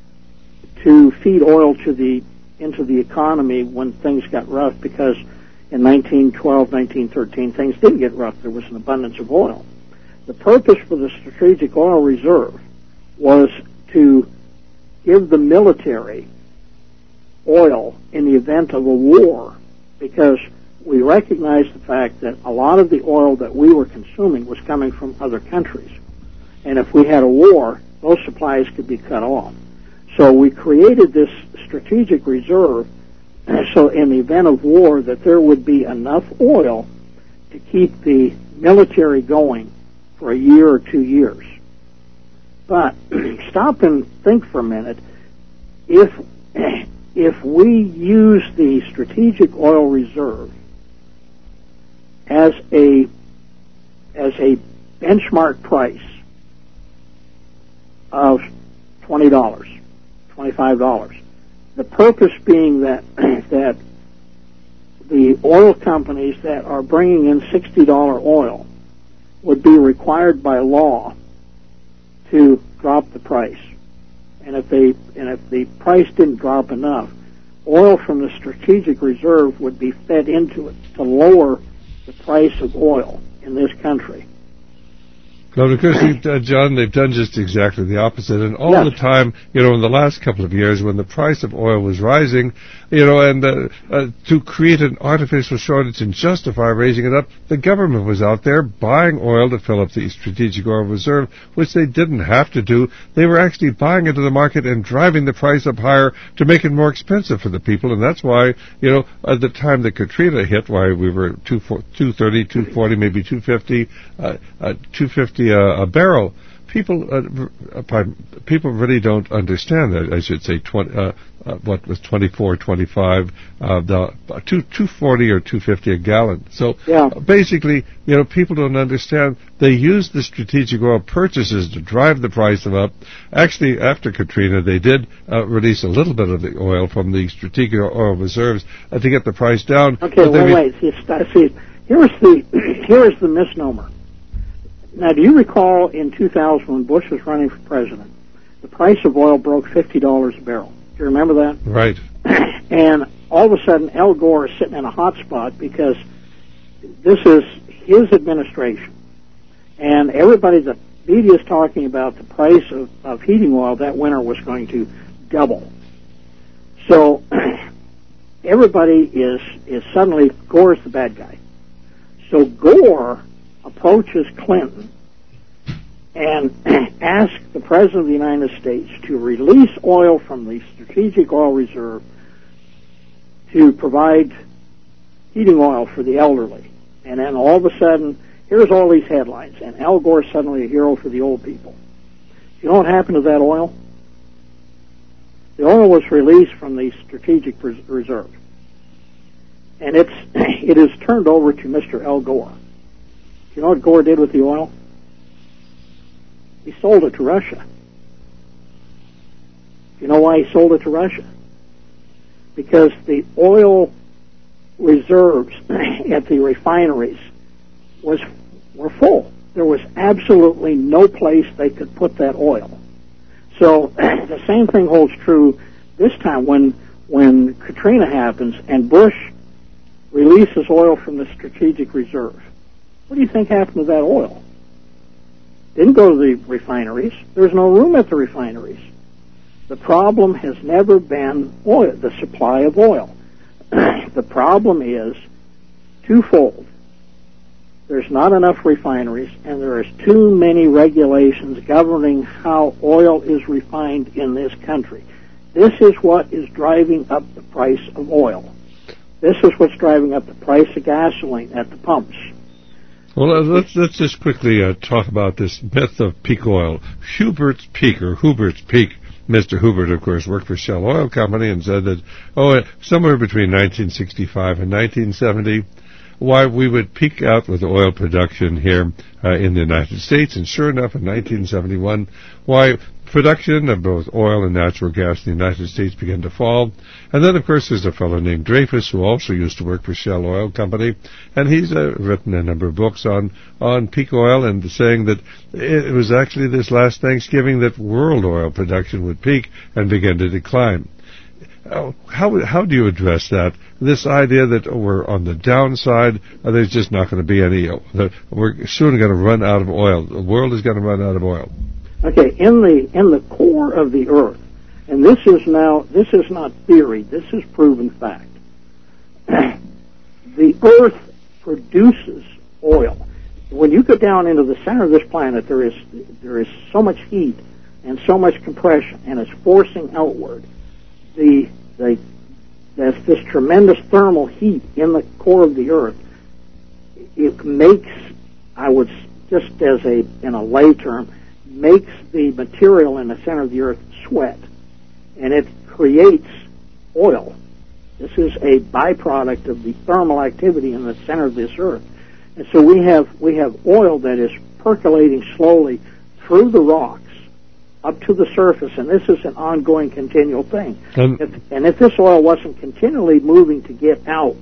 to feed oil to the into the economy when things got rough, because in nineteen twelve, nineteen thirteen, things didn't get rough. There was an abundance of oil. The purpose for the Strategic Oil Reserve was to give the military oil in the event of a war, because we recognized the fact that a lot of the oil that we were consuming was coming from other countries. And if we had a war, those supplies could be cut off. So we created this strategic reserve so in the event of war that there would be enough oil to keep the military going for a year or two years. But stop and think for a minute. If if we use the Strategic Oil Reserve as a as a benchmark price of twenty dollars, twenty-five dollars, the purpose being that that the oil companies that are bringing in sixty dollars oil would be required by law to drop the price. And if they and if the price didn't drop enough, oil from the Strategic Reserve would be fed into it to lower the price of oil in this country. Well, of course, uh, John, they've done just exactly the opposite. And all yes. the time, you know, in the last couple of years when the price of oil was rising, you know, and uh, uh, to create an artificial shortage and justify raising it up, the government was out there buying oil to fill up the Strategic Oil Reserve, which they didn't have to do. They were actually buying into the market and driving the price up higher to make it more expensive for the people. And that's why, you know, at the time that Katrina hit, why we were two thirty, two forty, maybe two fifty, uh, uh, two fifty A, a barrel. People, uh, people really don't understand that. I should say, twenty, uh, uh, what was twenty-four, twenty-five, uh, the uh, two, two forty or two fifty a gallon. So yeah. uh, basically, you know, people don't understand. They use the strategic oil purchases to drive the price up. Actually, after Katrina, they did uh, release a little bit of the oil from the strategic oil reserves uh, to get the price down. Okay, wait, re- wait. See, see, here's the here's the misnomer. Now, do you recall in two thousand when Bush was running for president, the price of oil broke fifty dollars a barrel? Do you remember that? Right. And all of a sudden, Al Gore is sitting in a hot spot because this is his administration. And everybody, the media is talking about the price of, of heating oil that winter was going to double. So everybody is, is suddenly, Gore's the bad guy. So Gore approaches Clinton and asks the President of the United States to release oil from the Strategic Oil Reserve to provide heating oil for the elderly. And then all of a sudden, here's all these headlines, and Al Gore's suddenly a hero for the old people. You know what happened to that oil? The oil was released from the Strategic Reserve. and it's it is turned over to Mister Al Gore. You know what Gore did with the oil? He sold it to Russia. You know why he sold it to Russia? Because the oil reserves at the refineries was were full. There was absolutely no place they could put that oil. So the same thing holds true this time when when Katrina happens and Bush releases oil from the strategic reserve. What do you think happened to that oil? Didn't go to the refineries. There's no room at the refineries. The problem has never been oil, the supply of oil. The problem is twofold. There's not enough refineries, and there is too many regulations governing how oil is refined in this country. This is what is driving up the price of oil. This is what's driving up the price of gasoline at the pumps. Well, uh, let's let's just quickly uh, talk about this myth of peak oil. Hubert's Peak, or Hubert's Peak. Mister Hubert, of course, worked for Shell Oil Company and said that, oh, somewhere between nineteen sixty-five and nineteen seventy, why we would peak out with oil production here uh, in the United States. And sure enough, in nineteen seventy-one, why production of both oil and natural gas in the United States began to fall. And then, of course, there's a fellow named Dreyfus who also used to work for Shell Oil Company, and he's uh, written a number of books on, on peak oil and saying that it was actually this last Thanksgiving that world oil production would peak and begin to decline. Uh, how how do you address that? This idea that oh, we're on the downside, uh, there's just not going to be any, uh, we're soon going to run out of oil. The world is going to run out of oil. Okay, in the in the core of the Earth, and this is now this is not theory. This is proven fact. The Earth produces oil. When you go down into the center of this planet, there is there is so much heat and so much compression, and it's forcing outward. The the there's this tremendous thermal heat in the core of the Earth. It makes, I would just as a in a lay term, makes the material in the center of the Earth sweat, and it creates oil. This is a byproduct of the thermal activity in the center of this Earth, and so we have we have oil that is percolating slowly through the rocks up to the surface, and this is an ongoing, continual thing. Um, if, and if this oil wasn't continually moving to get out,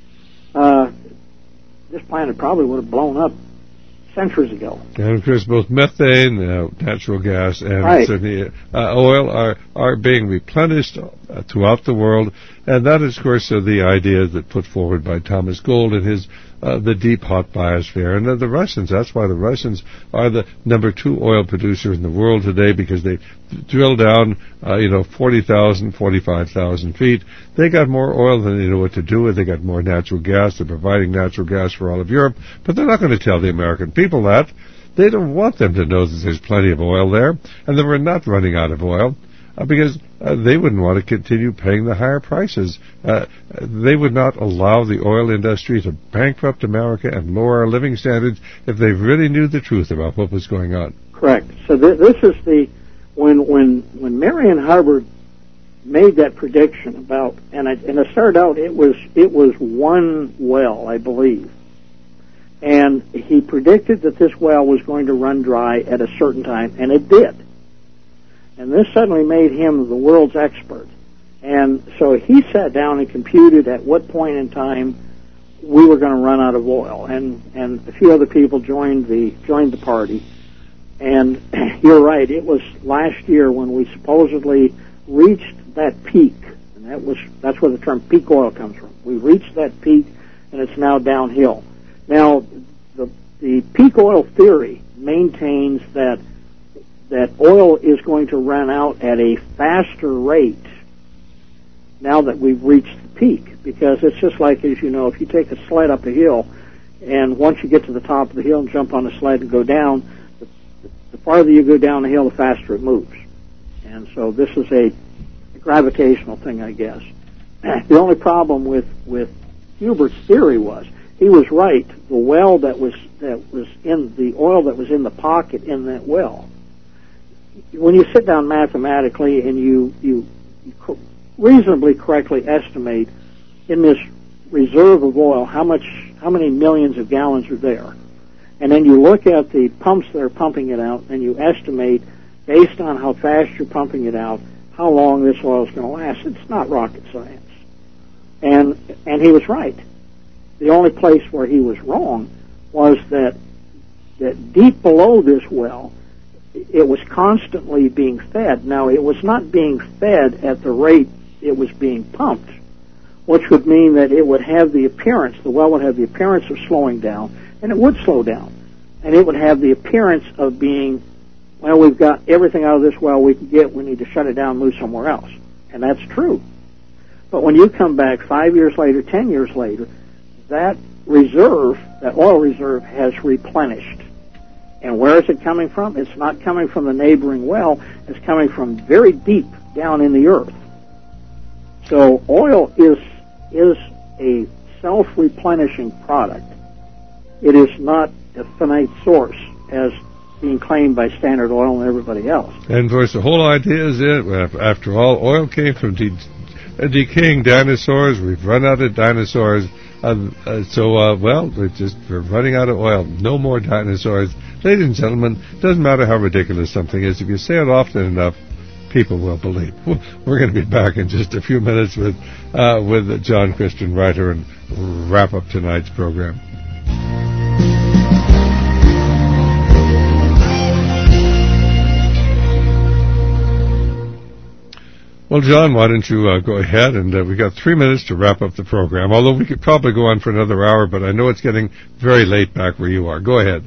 uh, this planet probably would have blown up centuries ago. And of course, both methane, uh, natural gas, and right. certainly uh, oil are are being replenished uh, throughout the world, and that is, of course, uh, the idea that put forward by Thomas Gold in his uh, the deep hot biosphere. And uh, the Russians, that's why the Russians are the number two oil producer in the world today, because they drill down, uh, you know, forty thousand, forty-five thousand feet. They got more oil than they know what to do with. They got more natural gas. They're providing natural gas for all of Europe, but they're not going to tell the American people that. They don't want them to know that there's plenty of oil there, and that we're not running out of oil, uh, because uh, they wouldn't want to continue paying the higher prices. Uh, they would not allow the oil industry to bankrupt America and lower our living standards if they really knew the truth about what was going on. Correct. So th- this is the, when when when Marion Hubbard made that prediction about, and I, and it started out, it was it was one well, I believe. And he predicted that this well was going to run dry at a certain time, and it did. And this suddenly made him the world's expert. And so he sat down and computed at what point in time we were going to run out of oil. And, and a few other people joined the joined the party. And you're right, it was last year when we supposedly reached that peak. And that was that's where the term peak oil comes from. We reached that peak, and it's now downhill. Now, the, the peak oil theory maintains that that oil is going to run out at a faster rate now that we've reached the peak, because it's just like, as you know, if you take a sled up a hill, and once you get to the top of the hill and jump on the sled and go down, the, the farther you go down the hill, the faster it moves. And so this is a, a gravitational thing, I guess. The only problem with, with Hubert's theory was, he was right. The well that was that was in the oil that was in the pocket in that well. When you sit down mathematically and you you, you co- reasonably correctly estimate in this reserve of oil, how much, how many millions of gallons are there? And then you look at the pumps that are pumping it out, and you estimate, based on how fast you're pumping it out, how long this oil is going to last. It's not rocket science. And and he was right. The only place where he was wrong was that that deep below this well, it was constantly being fed. Now, it was not being fed at the rate it was being pumped, which would mean that it would have the appearance, the well would have the appearance of slowing down, and it would slow down. And it would have the appearance of being, well, we've got everything out of this well we can get, we need to shut it down and move somewhere else. And that's true. But when you come back five years later, ten years later, that reserve, that oil reserve, has replenished. And where is it coming from? It's not coming from the neighboring well. It's coming from very deep down in the earth. So oil is is a self-replenishing product. It is not a finite source as being claimed by Standard Oil and everybody else. And of course, the whole idea is it. After all, oil came from de- decaying dinosaurs. We've run out of dinosaurs. Uh, uh, so, uh, well, we're just we're running out of oil. No more dinosaurs. Ladies and gentlemen, it doesn't matter how ridiculous something is. If you say it often enough, people will believe. We're going to be back in just a few minutes with uh, with John Christian Reiter and wrap up tonight's program. Well, John, why don't you uh, go ahead, and uh, we got three minutes to wrap up the program, although we could probably go on for another hour, but I know it's getting very late back where you are. Go ahead.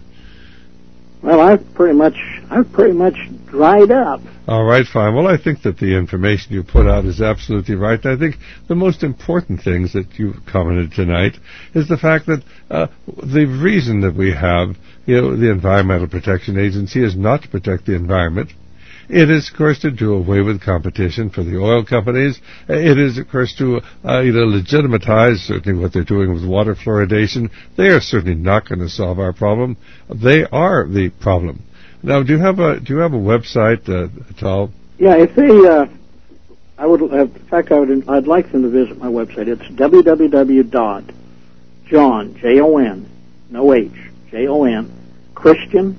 Well, I've pretty much, I've pretty much dried up. All right, fine. Well, I think that the information you put out is absolutely right. I think the most important things that you commented tonight is the fact that uh, the reason that we have, you know, the Environmental Protection Agency is not to protect the environment. It is, of course, to do away with competition for the oil companies. It is, of course, to uh, you know, legitimatize certainly what they're doing with water fluoridation. They are certainly not going to solve our problem. They are the problem. Now, do you have a do you have a website uh, at all? Yeah, if they, uh, I would, uh, in fact, I would, I'd like them to visit my website. It's w w w dot john J O N no H J O N Christian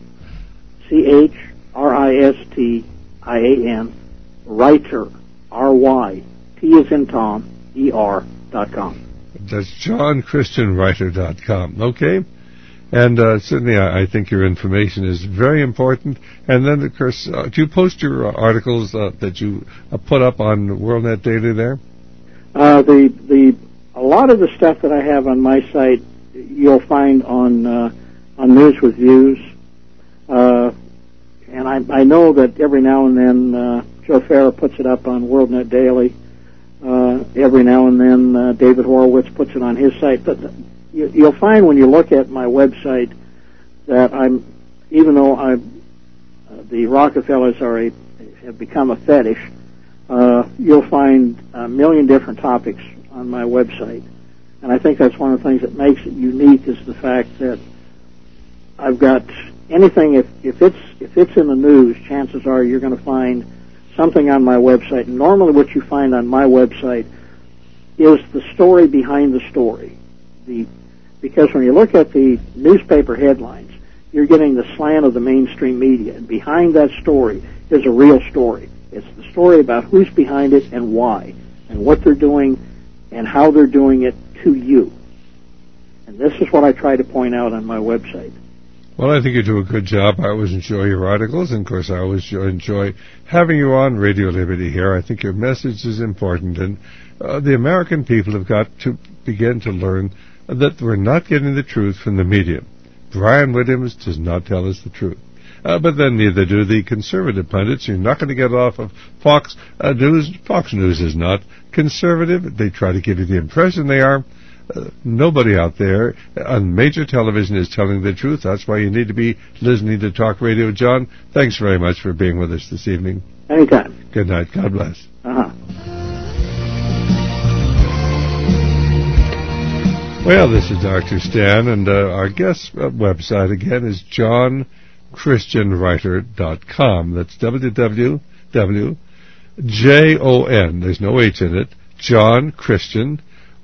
C H R I S T I A N Reiter R Y T as in Tom E R dot com. That's john christian reiter dot com. Okay. And uh, certainly, I, I think your information is very important. And then, of course, uh, do you post your uh, articles uh, that you uh, put up on WorldNet Daily there? Uh, the the a lot of the stuff that I have on my site, you'll find on uh, on News with Views. Uh, and I, I know that every now and then uh, Joe Farah puts it up on WorldNet Daily. Uh, every now and then uh, David Horowitz puts it on his site. But you, you'll find when you look at my website that I'm, even though I, uh, the Rockefellers are a, have become a fetish, uh, you'll find a million different topics on my website. And I think that's one of the things that makes it unique is the fact that I've got anything, if, if it's if it's in the news, chances are you're going to find something on my website. And normally what you find on my website is the story behind the story. The Because when you look at the newspaper headlines, you're getting the slant of the mainstream media. And behind that story is a real story. It's the story about who's behind it and why, and what they're doing and how they're doing it to you. And this is what I try to point out on my website. Well, I think you do a good job. I always enjoy your articles, and, of course, I always enjoy having you on Radio Liberty here. I think your message is important, and uh, the American people have got to begin to learn that we're not getting the truth from the media. Brian Williams does not tell us the truth. Uh, but then neither do the conservative pundits. You're not going to get off of Fox uh, News. Fox News is not conservative. They try to give you the impression they are. Uh, nobody out there on major television is telling the truth. That's why you need to be listening to Talk Radio. John, thanks very much for being with us this evening. Anytime. Good night. God bless. Uh-huh. Well, this is Doctor Stan, and uh, our guest uh, website, again, is john christian reiter dot com. That's w w w dot john, there's no H in it, john christian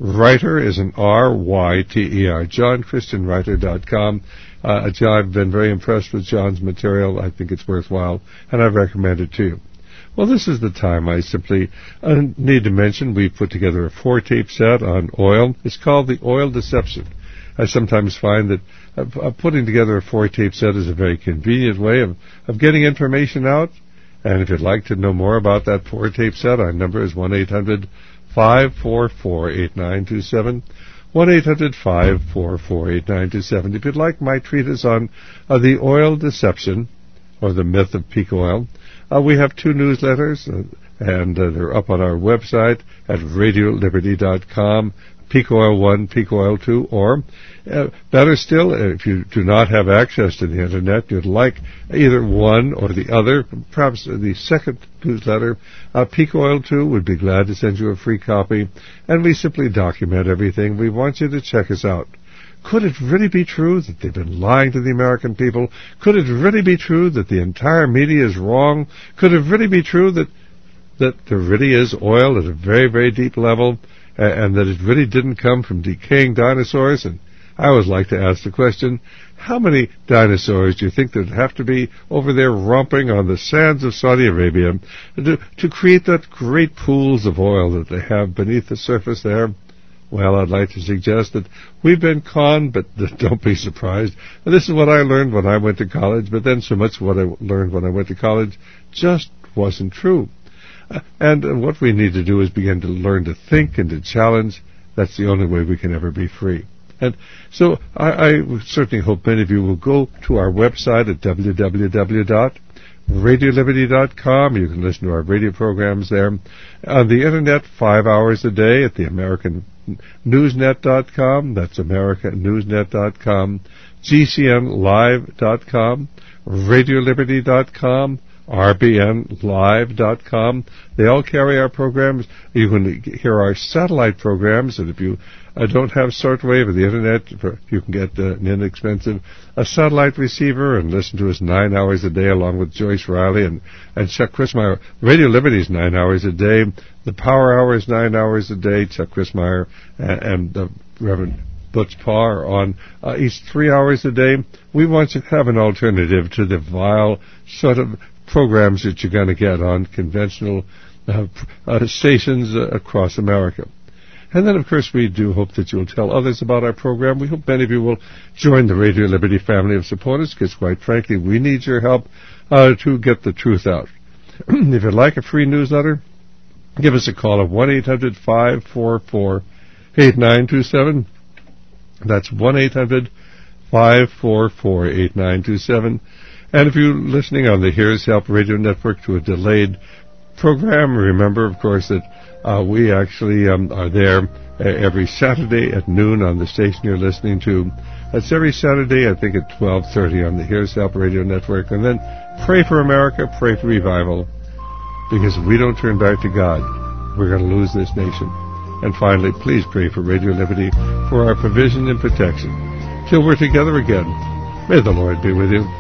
Writer is an R Y T E R, john christian writer dot com. Uh, I've been very impressed with John's material. I think it's worthwhile, and I recommend it to you. Well, this is the time I simply uh, need to mention we've put together a four-tape set on oil. It's called The Oil Deception. I sometimes find that uh, putting together a four-tape set is a very convenient way of, of getting information out. And if you'd like to know more about that four-tape set, our number is one eight hundred five four four eight nine two seven, one eight hundred five four four eight nine two seven. If you'd like my treatise on uh, the oil deception, or the myth of peak oil, uh, we have two newsletters, uh, and uh, they're up on our website at radio liberty dot com, Peak Oil one, Peak Oil two, or uh, better still, if you do not have access to the Internet, you'd like either one or the other, perhaps the second newsletter, uh, Peak Oil two, would be glad to send you a free copy, and we simply document everything. We want you to check us out. Could it really be true that they've been lying to the American people? Could it really be true that the entire media is wrong? Could it really be true that that there really is oil at a very, very deep level, and that it really didn't come from decaying dinosaurs? And I always like to ask the question, how many dinosaurs do you think there'd have to be over there romping on the sands of Saudi Arabia to, to create that great pools of oil that they have beneath the surface there? Well, I'd like to suggest that we've been conned, but don't be surprised. This is what I learned when I went to college, but then so much of what I learned when I went to college just wasn't true. Uh, and uh, what we need to do is begin to learn to think and to challenge. That's the only way we can ever be free. And so I, I certainly hope many of you will go to our website at w w w dot radio liberty dot com. You can listen to our radio programs there. On the Internet, five hours a day at the american newsnet dot com. That's american newsnet dot com. g c n live dot com. radio liberty dot com. r b n live dot com. They all carry our programs. You can hear our satellite programs, and if you uh, don't have shortwave or the Internet, you can get uh, an inexpensive a satellite receiver and listen to us nine hours a day along with Joyce Riley and, and Chuck Crismier. Radio Liberty is nine hours a day. The Power Hour is nine hours a day. Chuck Crismier and, and uh, Reverend Butch Parr on uh, each three hours a day. We want you to have an alternative to the vile sort of programs that you're going to get on conventional uh, uh, stations uh, across America. And then, of course, we do hope that you'll tell others about our program. We hope many of you will join the Radio Liberty family of supporters, because, quite frankly, we need your help uh, to get the truth out. If you'd like a free newsletter, give us a call at one eight hundred five four four eight nine two seven. That's one eight hundred five four four eight nine two seven. And if you're listening on the Here's Help Radio Network to a delayed program, remember, of course, that uh, we actually um, are there uh, every Saturday at noon on the station you're listening to. That's every Saturday, I think, at twelve thirty on the Here's Help Radio Network. And then pray for America, pray for revival, because if we don't turn back to God, we're going to lose this nation. And finally, please pray for Radio Liberty for our provision and protection. Till we're together again, may the Lord be with you.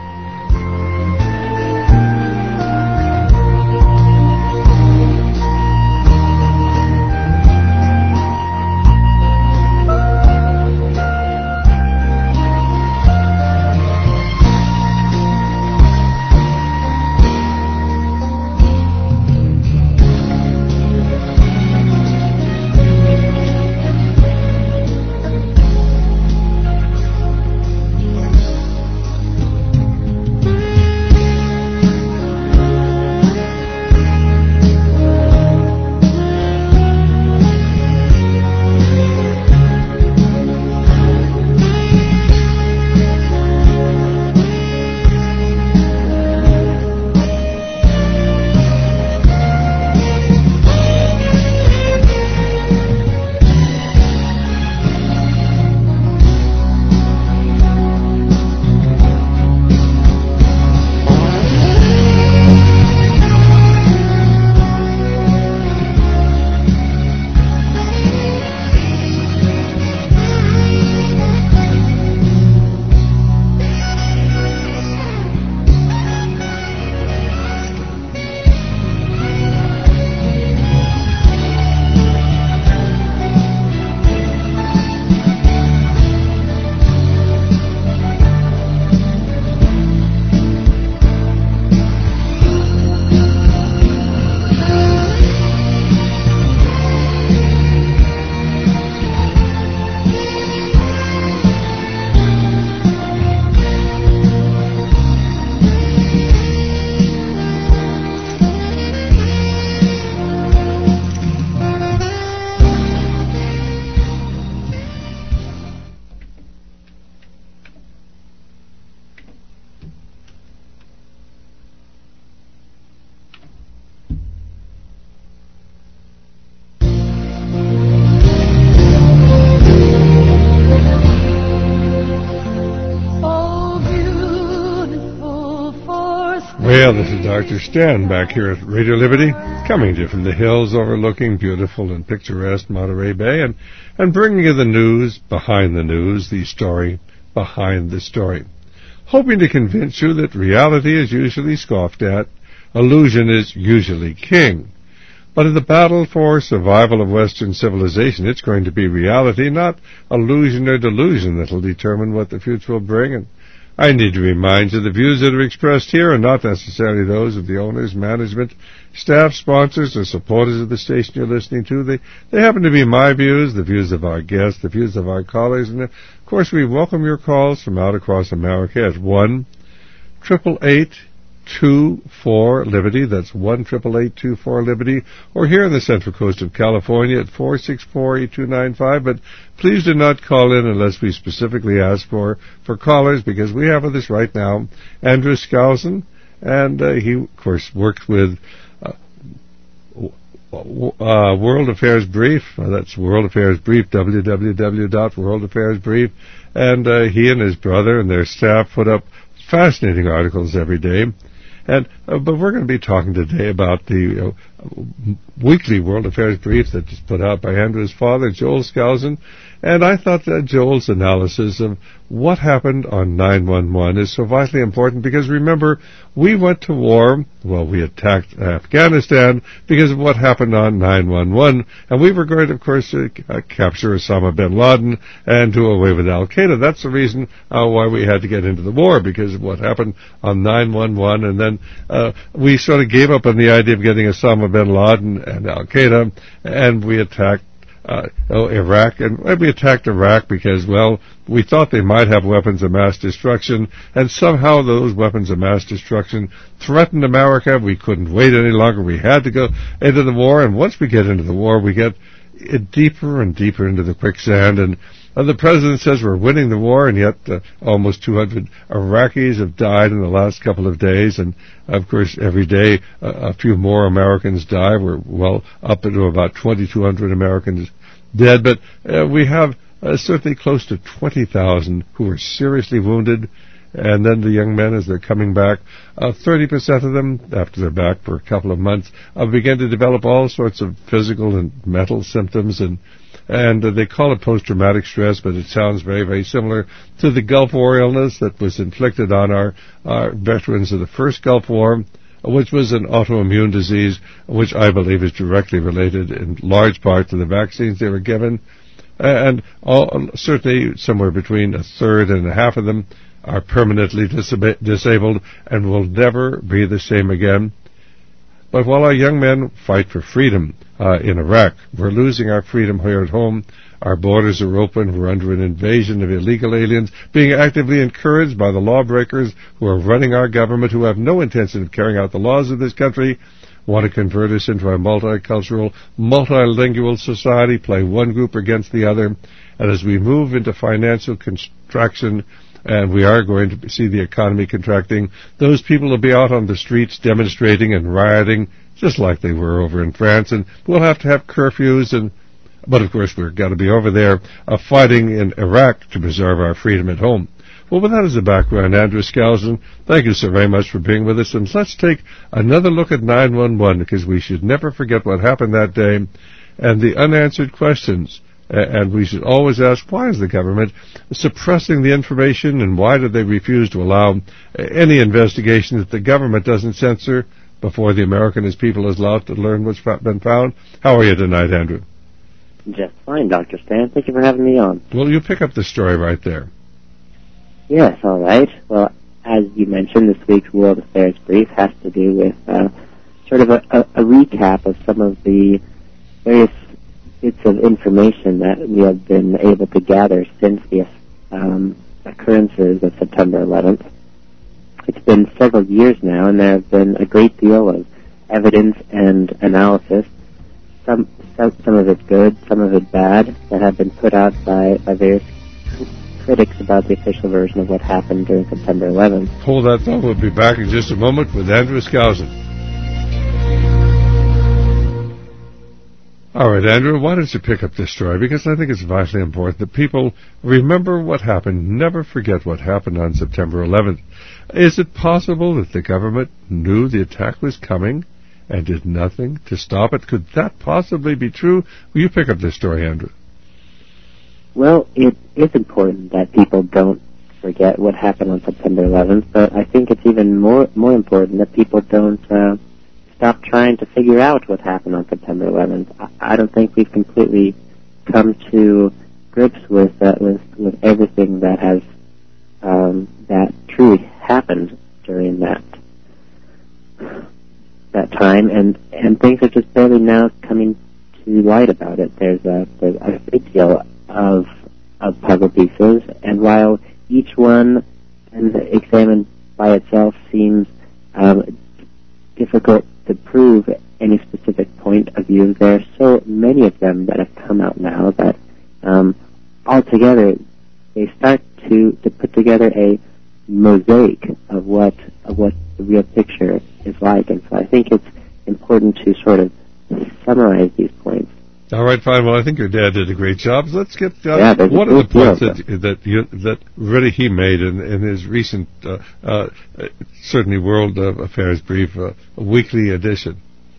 Well, this is Doctor Stan back here at Radio Liberty, coming to you from the hills overlooking beautiful and picturesque Monterey Bay, and, and bringing you the news behind the news, the story behind the story. Hoping to convince you that reality is usually scoffed at, illusion is usually king. But in the battle for survival of Western civilization, it's going to be reality, not illusion or delusion, that will determine what the future will bring. And I need to remind you the views that are expressed here are not necessarily those of the owners, management, staff, sponsors, or supporters of the station you're listening to. They, they happen to be my views, the views of our guests, the views of our colleagues. And, of course, we welcome your calls from out across America at one eight eight eight two four Liberty. That's one eight eight eight two four Liberty. Or here on the Central Coast of California at four six four eight two nine five. But please do not call in unless we specifically ask for, for callers, because we have with us right now Andrew Skousen, and uh, he, of course, works with uh, uh, World Affairs Brief. Uh, that's World Affairs Brief, w w w dot world affairs brief. And uh, he and his brother and their staff put up fascinating articles every day. And uh, but we're going to be talking today about the uh, weekly World Affairs Brief that is put out by Andrew's father, Joel Skousen. And I thought that Joel's analysis of what happened on nine one one is so vitally important, because remember, we went to war, well, we attacked Afghanistan because of what happened on nine one one, and we were going to, of course, uh, uh, capture Osama bin Laden and do away with Al-Qaeda. That's the reason uh, why we had to get into the war, because of what happened on nine one one, and then uh, we sort of gave up on the idea of getting Osama bin Laden and Al-Qaeda, and we attacked Uh, oh, Iraq, and we attacked Iraq because, well, we thought they might have weapons of mass destruction, and somehow those weapons of mass destruction threatened America. We couldn't wait any longer. We had to go into the war, and once we get into the war, we get deeper and deeper into the quicksand, and uh, the president says we're winning the war, and yet uh, almost two hundred Iraqis have died in the last couple of days, and of course every day uh, a few more Americans die. We're well up into about twenty-two hundred Americans dead, but uh, we have uh, certainly close to twenty thousand who are seriously wounded. And then the young men, as they're coming back, uh, thirty percent of them, after they're back for a couple of months, uh, begin to develop all sorts of physical and mental symptoms, and and uh, they call it post-traumatic stress, but it sounds very, very similar to the Gulf War illness that was inflicted on our, our veterans of the first Gulf War, which was an autoimmune disease, which I believe is directly related in large part to the vaccines they were given. And all, certainly somewhere between a third and a half of them are permanently disab- disabled and will never be the same again. But while our young men fight for freedom uh, in Iraq, we're losing our freedom here at home. Our borders are open. We're under an invasion of illegal aliens, being actively encouraged by the lawbreakers who are running our government, who have no intention of carrying out the laws of this country, want to convert us into a multicultural, multilingual society, play one group against the other. And as we move into financial contraction, and we are going to see the economy contracting, those people will be out on the streets demonstrating and rioting, just like they were over in France, and we'll have to have curfews, and but of course we've got to be over there uh, fighting in Iraq to preserve our freedom at home. Well, with that as a background, Andrew Skousen, thank you so very much for being with us, and let's take another look at nine one one, because we should never forget what happened that day and the unanswered questions. And we should always ask, why is the government suppressing the information, and why do they refuse to allow any investigation that the government doesn't censor before the American people is allowed to learn what's been found? How are you tonight, Andrew? Just fine, Doctor Stan. Thank you for having me on. Well, you pick up the story right there. Yes, all right. Well, as you mentioned, this week's World Affairs Brief has to do with uh, sort of a, a, a recap of some of the various bits of information that we have been able to gather since the um, occurrences of September eleventh. It's been several years now, and there have been a great deal of evidence and analysis, some some, some of it good, some of it bad, that have been put out by, by various critics about the official version of what happened during September eleventh. Hold that thought. We'll be back in just a moment with Andrew Skousen. All right, Andrew, why don't you pick up this story? Because I think it's vitally important that people remember what happened, never forget what happened on September eleventh. Is it possible that the government knew the attack was coming and did nothing to stop it? Could that possibly be true? Will you pick up this story, Andrew? Well, it is important that people don't forget what happened on September eleventh, but I think it's even more more important that people don't uh, stop trying to figure out what happened on September eleventh. I, I don't think we've completely come to grips with uh, with with everything that has um, that truly happened during that that time, and and things are just barely now coming to light about it. There's a there's a big deal of of puzzle pieces, and while each one, and examined by itself, seems um, difficult to prove any specific point of view, there are so many of them that have come out now that um, altogether they start to, to put together a mosaic of what of what the real picture is like. And so I think it's important to sort of summarize these points. All right, fine. Well, I think your dad did a great job. Let's get uh, yeah, one of the points that that you, that really he made in, in his recent, uh, uh, certainly World Affairs Brief, uh, weekly edition.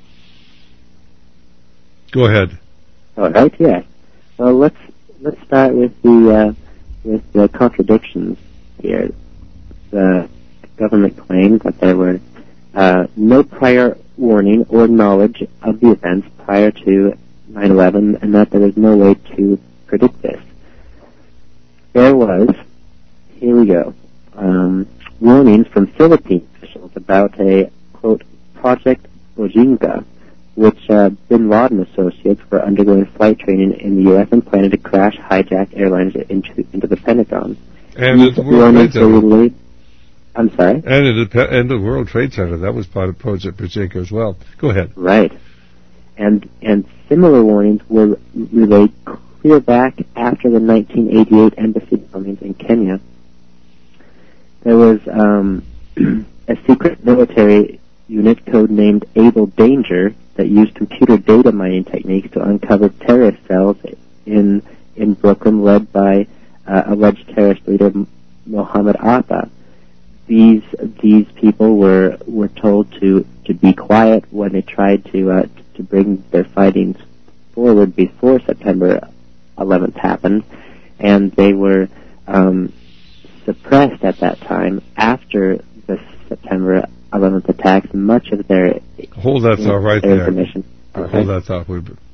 Go ahead. All right. Yeah. Well, let's let's start with the uh, with the contradictions here. The government claimed that there were uh, no prior warning or knowledge of the events prior to nine eleven, and that there was no way to predict this. There was, here we go, um, warnings from Philippine officials about a, quote, Project Ojinga, which uh, Bin Laden associates were undergoing flight training in the U S and planning to crash hijack airlines into, into the Pentagon. And These the World Trade Center. I'm sorry? And in the, and the World Trade Center. That was part of Project Ojinga as well. Go ahead. Right. And and similar warnings were relayed clear back after the nineteen eighty-eight embassy bombings in Kenya. There was um, a secret military unit codenamed Able Danger that used computer data mining techniques to uncover terrorist cells in in Brooklyn, led by uh, alleged terrorist leader Mohammed Atta. These these people were were told to, to be quiet when they tried to uh, to bring their findings forward before September eleventh happened, and they were um, suppressed at that time after the September eleventh attacks. Much of their hold that thought right there. Information. Okay. Hold that thought.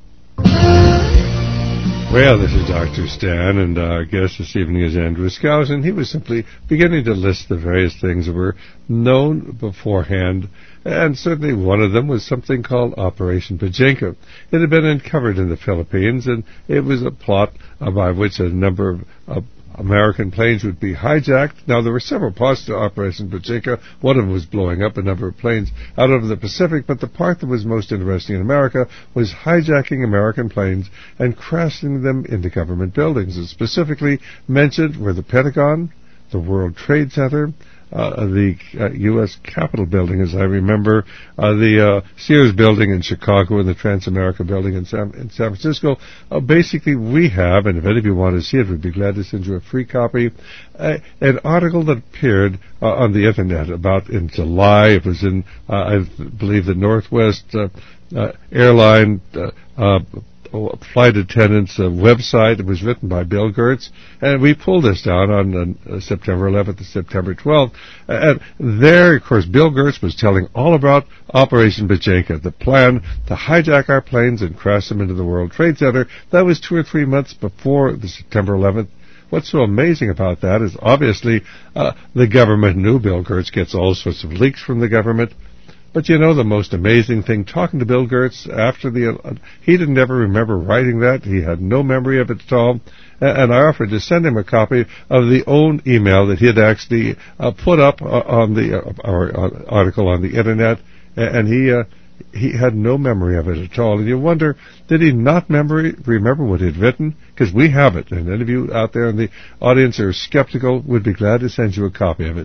Well, this is Doctor Stan, and our guest this evening is Andrew Scouse, and he was simply beginning to list the various things that were known beforehand, and certainly one of them was something called Operation Pachinko. It had been uncovered in the Philippines, and it was a plot uh, by which a number of uh, American planes would be hijacked. Now, there were several parts to Operation Pachinko. One of them was blowing up a number of planes out over the Pacific, but the part that was most interesting in America was hijacking American planes and crashing them into government buildings. And specifically mentioned were the Pentagon, the World Trade Center, Uh, the uh, U S Capitol building, as I remember, uh, the uh, Sears building in Chicago, and the Transamerica building in San, in San Francisco. Uh, basically, we have, and if any of you want to see it, we'd be glad to send you a free copy, uh, an article that appeared uh, on the Internet about in July. It was in, uh, I believe, the Northwest uh, uh, Airline uh, uh flight attendant's uh, website. It was written by Bill Gertz, and we pulled this down on uh, September eleventh to September twelfth. Uh, and there, of course, Bill Gertz was telling all about Operation Pachinko, the plan to hijack our planes and crash them into the World Trade Center. That was two or three months before the September eleventh. What's so amazing about that is obviously uh, the government knew. Bill Gertz gets all sorts of leaks from the government. But you know the most amazing thing, talking to Bill Gertz after the, uh, he didn't ever remember writing that. He had no memory of it at all. And, and I offered to send him a copy of the own email that he had actually uh, put up uh, on the uh, our, uh, article on the Internet. And he uh, he had no memory of it at all. And you wonder, did he not memory, remember what he had written? Because we have it. And any of you out there in the audience who are skeptical would be glad to send you a copy of it.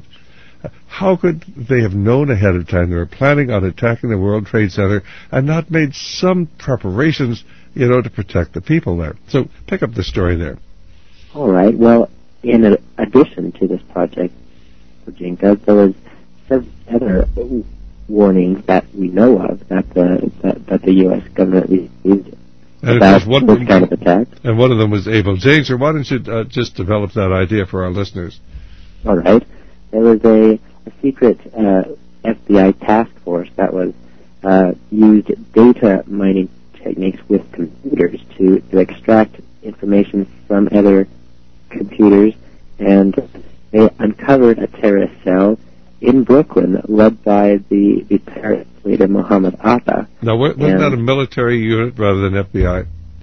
How could they have known ahead of time they were planning on attacking the World Trade Center and not made some preparations you know, to protect the people there. So pick up the story there. All right. Well, in addition to this project, Bojinka, there was several other warnings that we know of that the that, that the U S government received and about one this kind of attack. And one of them was Able. James, why don't you uh, just develop that idea for our listeners? All right. There was a, a secret uh, F B I task force that was uh, used data mining techniques with computers to, to extract information from other computers, and they uncovered a terrorist cell in Brooklyn led by the, the terrorist leader Mohammed Atta. Now, wasn't that a military unit rather than F B I?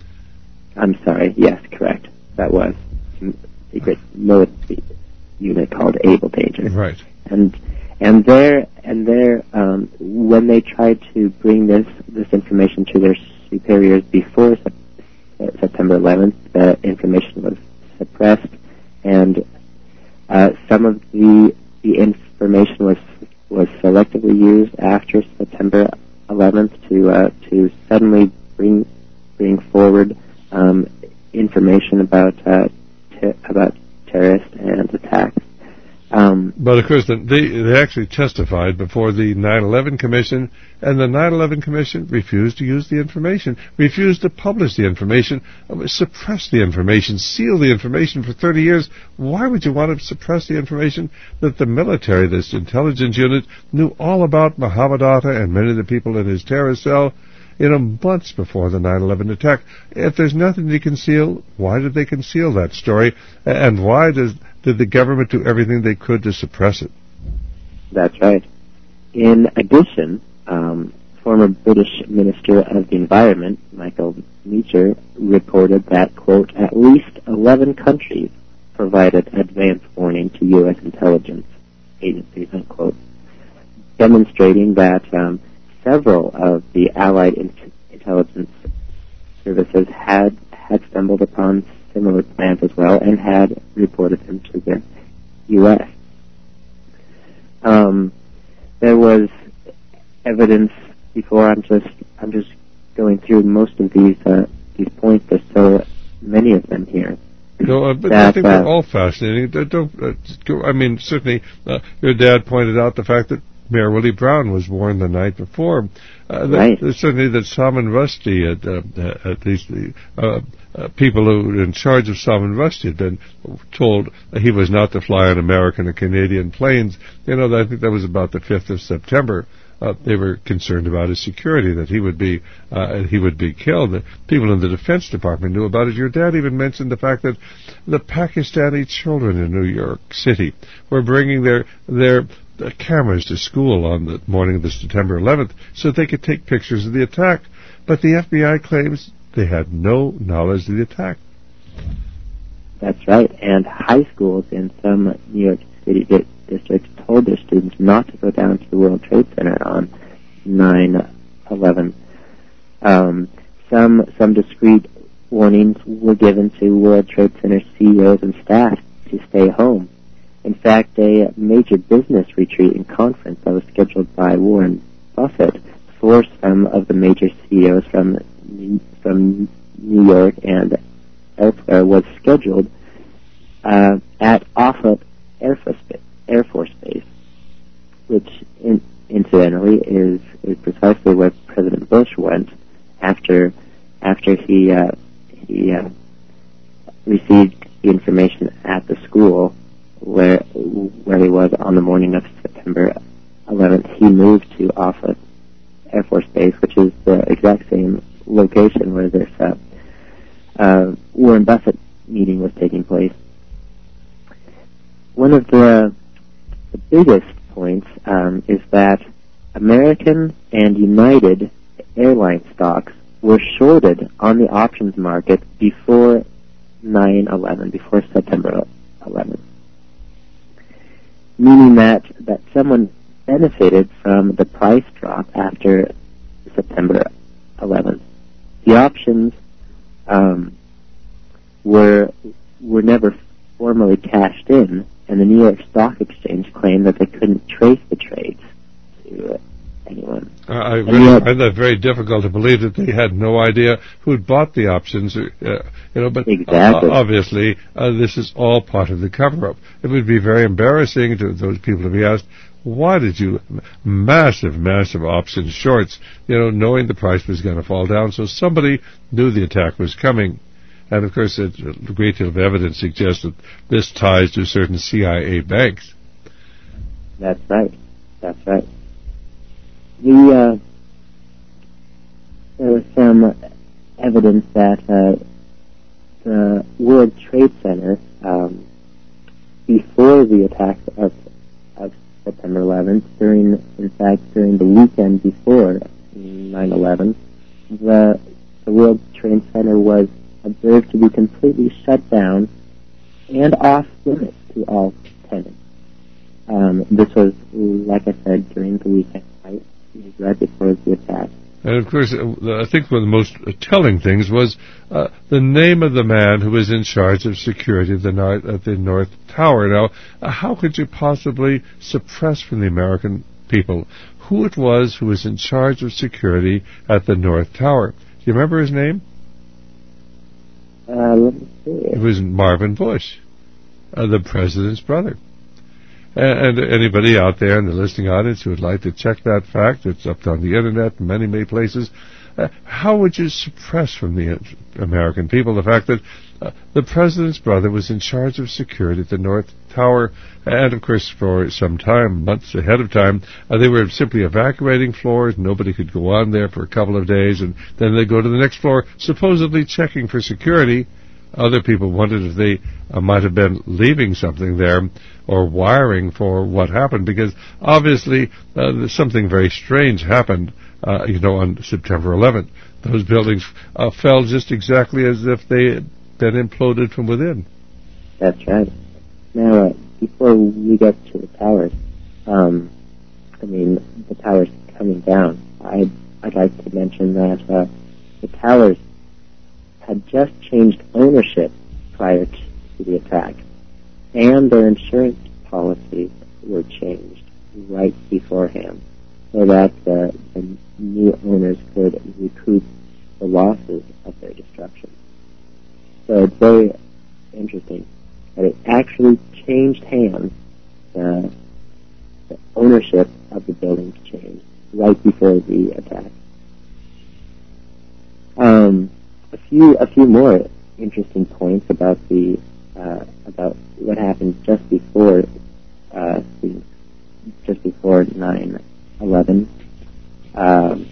I'm sorry, yes, correct. That was a secret military unit called Able Pager. Right. And and there and there um, when they tried to bring this this information to their superiors before sep- September eleventh, the information was suppressed, and uh, some of the the information was was selectively used after September eleventh to uh, to suddenly bring bring forward um, information about uh, te- about terrorists and attacks. Um, but of course, the, they they actually testified before the nine eleven Commission, and the nine eleven Commission refused to use the information, refused to publish the information, suppress the information, seal the information for thirty years. Why would you want to suppress the information that the military, this intelligence unit, knew all about Mohammed Atta and many of the people in his terrorist cell, you know, months before the nine eleven attack? If there's nothing to conceal, why did they conceal that story? And why does did the government do everything they could to suppress it? That's right. In addition, um, former British Minister of the Environment, Michael Meacher, reported that, quote, at least eleven countries provided advance warning to U S intelligence agencies, unquote, demonstrating that um, several of the Allied in- intelligence services had had stumbled upon similar plans as well and had reported them to the U S. Um, there was evidence before. I'm just I'm just going through most of these uh, these points. There's so many of them here. No, uh, but that, I think uh, they're all fascinating. Don't, don't uh, go, I mean, certainly, uh, your dad pointed out the fact that Mayor Willie Brown was warned the night before. Uh, right. that, certainly that Salman Rushdie, at, uh, at least the uh, uh, people who were in charge of Salman Rushdie had been told he was not to fly on American or Canadian planes. You know, I think that was about the fifth of September. Uh, they were concerned about his security, that he would be uh, he would be killed. The people in the Defense Department knew about it. Your dad even mentioned the fact that the Pakistani children in New York City were bringing their their uh, cameras to school on the morning of the September eleventh so they could take pictures of the attack. But the F B I claims they had no knowledge of the attack. That's right. And high schools in some New York City di- districts told their students not to go down to the World Trade Center on nine eleven. Um, some some discreet warnings were given to World Trade Center C E Os and staff to stay home. In fact, a major business retreat and conference that was scheduled by Warren Buffett for some of the major C E Os from from New York and elsewhere was scheduled uh, at Offutt Air Force Base, Air Force Base, which in, incidentally is, is precisely where President Bush went after after he uh, he uh, received the information at the school where where he was on the morning of September eleventh. He moved to Offutt Air Force Base, which is the exact same location where this uh, uh, Warren Buffett meeting was taking place. One of the, the biggest points um, is that American and United Airline stocks were shorted on the options market before nine eleven, before September eleventh, meaning that, that someone benefited from the price drop after September eleventh. The options um, were were never formally cashed in, and the New York Stock Exchange claimed that they couldn't trace the trades to uh, anyone. I really yet, find that very difficult to believe that they had no idea who'd bought the options. Or, uh, you know, but exactly. uh, obviously uh, this is all part of the cover-up. It would be very embarrassing to those people to be asked, why did you massive, massive option shorts, you know, knowing the price was going to fall down? So somebody knew the attack was coming. And, of course, it, a great deal of evidence suggests that this ties to certain C I A banks. That's right. That's right. The, uh, there was some evidence that uh, the World Trade Center, um, before the attack of, of September eleventh, during, in fact, during the weekend before nine eleven, the, the World Trade Center was observed to be completely shut down and off limits to all tenants. Um, this was, like I said, during the weekend, right, right before the attack. And, of course, I think one of the most telling things was uh, the name of the man who was in charge of security at the, North, at the North Tower. Now, uh, how could you possibly suppress from the American people who it was who was in charge of security at the North Tower? Do you remember his name? Uh, let me see. It was Marvin Bush, uh, the president's brother. And, and anybody out there in the listening audience who would like to check that fact, it's up on the Internet in many, many places. Uh, how would you suppress from the American people the fact that uh, the president's brother was in charge of security at the North Tower? And, of course, for some time, months ahead of time, uh, they were simply evacuating floors. Nobody could go on there for a couple of days, and then they go to the next floor, supposedly checking for security. Other people wondered if they uh, might have been leaving something there or wiring for what happened, because obviously uh, something very strange happened, uh, you know, on September eleventh. Those buildings uh, fell just exactly as if they had been imploded from within. That's right. Now, uh, before we get to the towers, um, I mean, the towers coming down, I'd, I'd like to mention that uh, the towers had just changed ownership prior to the attack, and their insurance policies were changed right beforehand, so that uh, the new owners could recoup the losses of their destruction. So it's very interesting that it actually changed hands. Uh, the ownership of the buildings changed right before the attack. Um, A few, a few more interesting points about the uh, about what happened just before uh, the, just before nine eleven. Um,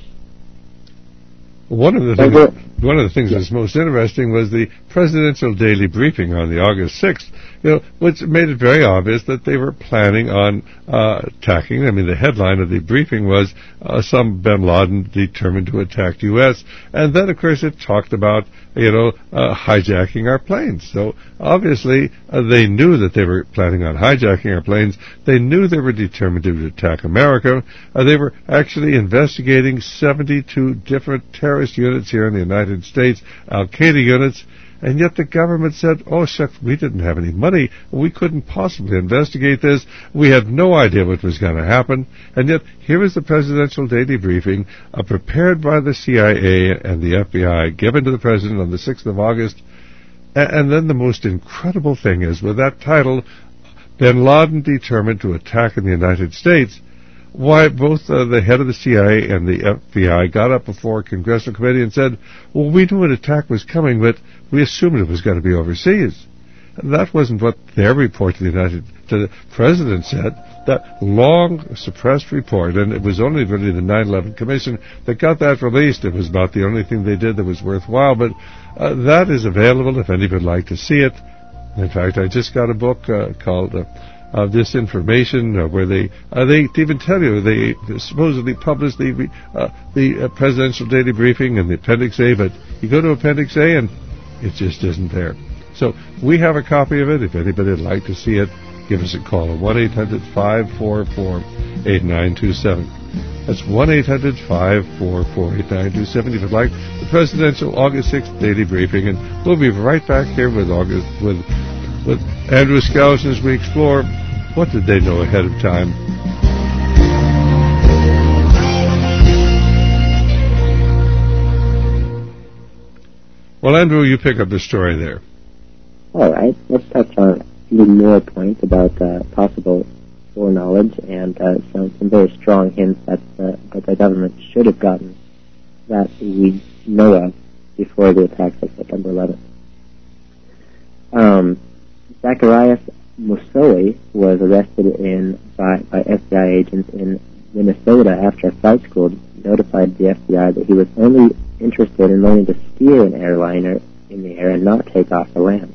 one of the things, one of the things yeah. that was most interesting was the presidential daily briefing on the August sixth. You know, which made it very obvious that they were planning on uh, attacking. I mean, the headline of the briefing was uh, some bin Laden determined to attack U S And then, of course, it talked about, you know, uh, hijacking our planes. So, obviously, uh, they knew that they were planning on hijacking our planes. They knew they were determined to attack America. Uh, they were actually investigating seventy-two different terrorist units here in the United States, Al-Qaeda units. And yet the government said, oh, shucks, we didn't have any money. We couldn't possibly investigate this. We had no idea what was going to happen. And yet here is the presidential daily briefing uh, prepared by the C I A and the F B I, given to the president on the sixth of August. A- and then the most incredible thing is, with that title, bin Laden determined to attack in the United States, why both uh, the head of the C I A and the F B I got up before a congressional committee and said, well, we knew an attack was coming, but we assumed it was going to be overseas. And that wasn't what their report to the United to the president said. That long suppressed report, and it was only really the nine eleven Commission that got that released. It was about the only thing they did that was worthwhile, but uh, that is available if anybody would like to see it. In fact, I just got a book uh, called Uh, of this information, uh, where they uh, they even tell you they supposedly published the uh, the uh, presidential daily briefing in the Appendix A, but you go to Appendix A and it just isn't there. So we have a copy of it. If anybody would like to see it, give us a call at one eight hundred five four four eight nine two seven. That's one eight hundred five four four eight nine two seven if you'd like the presidential August sixth daily briefing, and we'll be right back here with August with with Andrew Skousen as we explore what did they know ahead of time. Well, Andrew, you pick up the story there. All right. Let's touch on even more points about uh, possible foreknowledge and uh, some, some very strong hints that, uh, that the government should have gotten that we know of before the attacks of September eleventh. Um, Zacharias Moussoui was arrested in by, by F B I agents in Minnesota after a flight school notified the F B I that he was only interested in learning to steer an airliner in the air and not take off the land.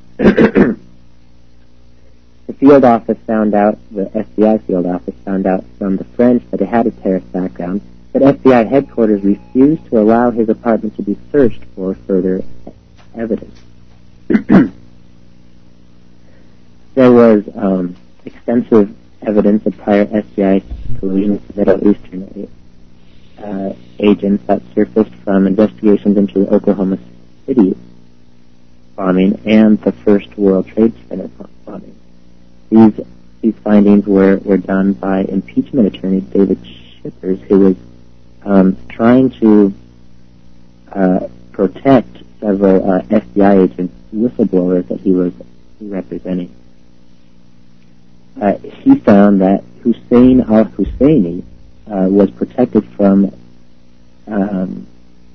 The field office found out, the F B I field office found out from the French that he had a terrorist background, but F B I headquarters refused to allow his apartment to be searched for further evidence. There was um, extensive evidence of prior F B I collusion with Middle Eastern uh, agents that surfaced from investigations into the Oklahoma City bombing and the First World Trade Center bombing. These these findings were, were done by impeachment attorney David Shippers, who was um, trying to uh, protect several uh, F B I agents, whistleblowers that he was representing. Uh, he found that Hussein al-Husseini uh, was protected from um,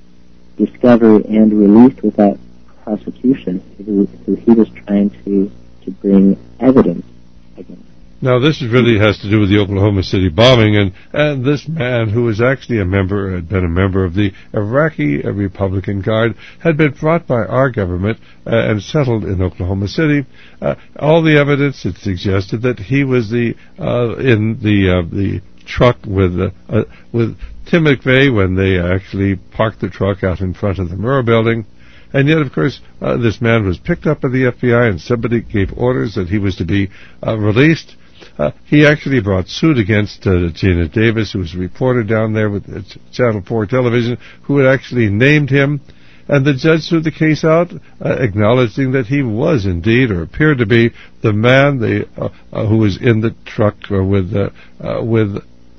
discovery and released without prosecution, who, who he was trying to, to bring evidence against. Now, this really has to do with the Oklahoma City bombing, and, and this man, who was actually a member, had been a member of the Iraqi Republican Guard, had been brought by our government uh, and settled in Oklahoma City. Uh, all the evidence had suggested that he was the uh, in the uh, the truck with uh, uh, with Tim McVeigh when they actually parked the truck out in front of the Murrah building. And yet, of course, uh, this man was picked up by the F B I, and somebody gave orders that he was to be uh, released. Uh, he actually brought suit against uh, Gina Davis, who was a reporter down there with uh, Channel four television, who had actually named him. And the judge threw the case out, uh, acknowledging that he was indeed, or appeared to be, the man the, uh, uh, who was in the truck uh, with uh, uh, with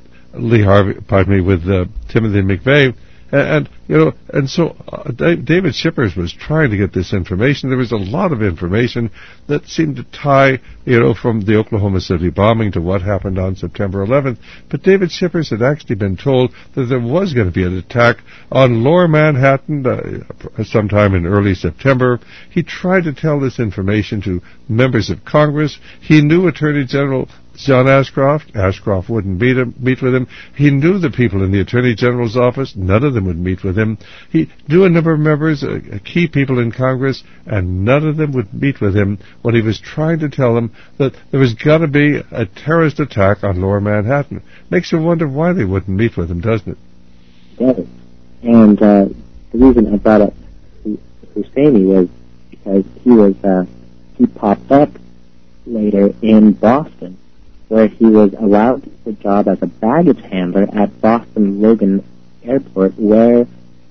Lee Harvey, pardon me, with uh, Timothy McVeigh. And, and, you know, and so uh, David Shippers was trying to get this information. There was a lot of information that seemed to tie, you know, from the Oklahoma City bombing to what happened on September eleventh. But David Shippers had actually been told that there was going to be an attack on Lower Manhattan uh, sometime in early September. He tried to tell this information to members of Congress. He knew Attorney General John Ashcroft. Ashcroft wouldn't meet him, meet with him. He knew the people in the Attorney General's office. None of them would meet with him. He knew a number of members, uh, key people in Congress, and none of them would meet with him when he was trying to tell them that there was going to be a terrorist attack on Lower Manhattan. Makes you wonder why they wouldn't meet with him, doesn't it? It does. And uh, the reason I brought up Husseini was because he was uh, he popped up later in Boston, where he was allowed the job as a baggage handler at Boston Logan Airport, where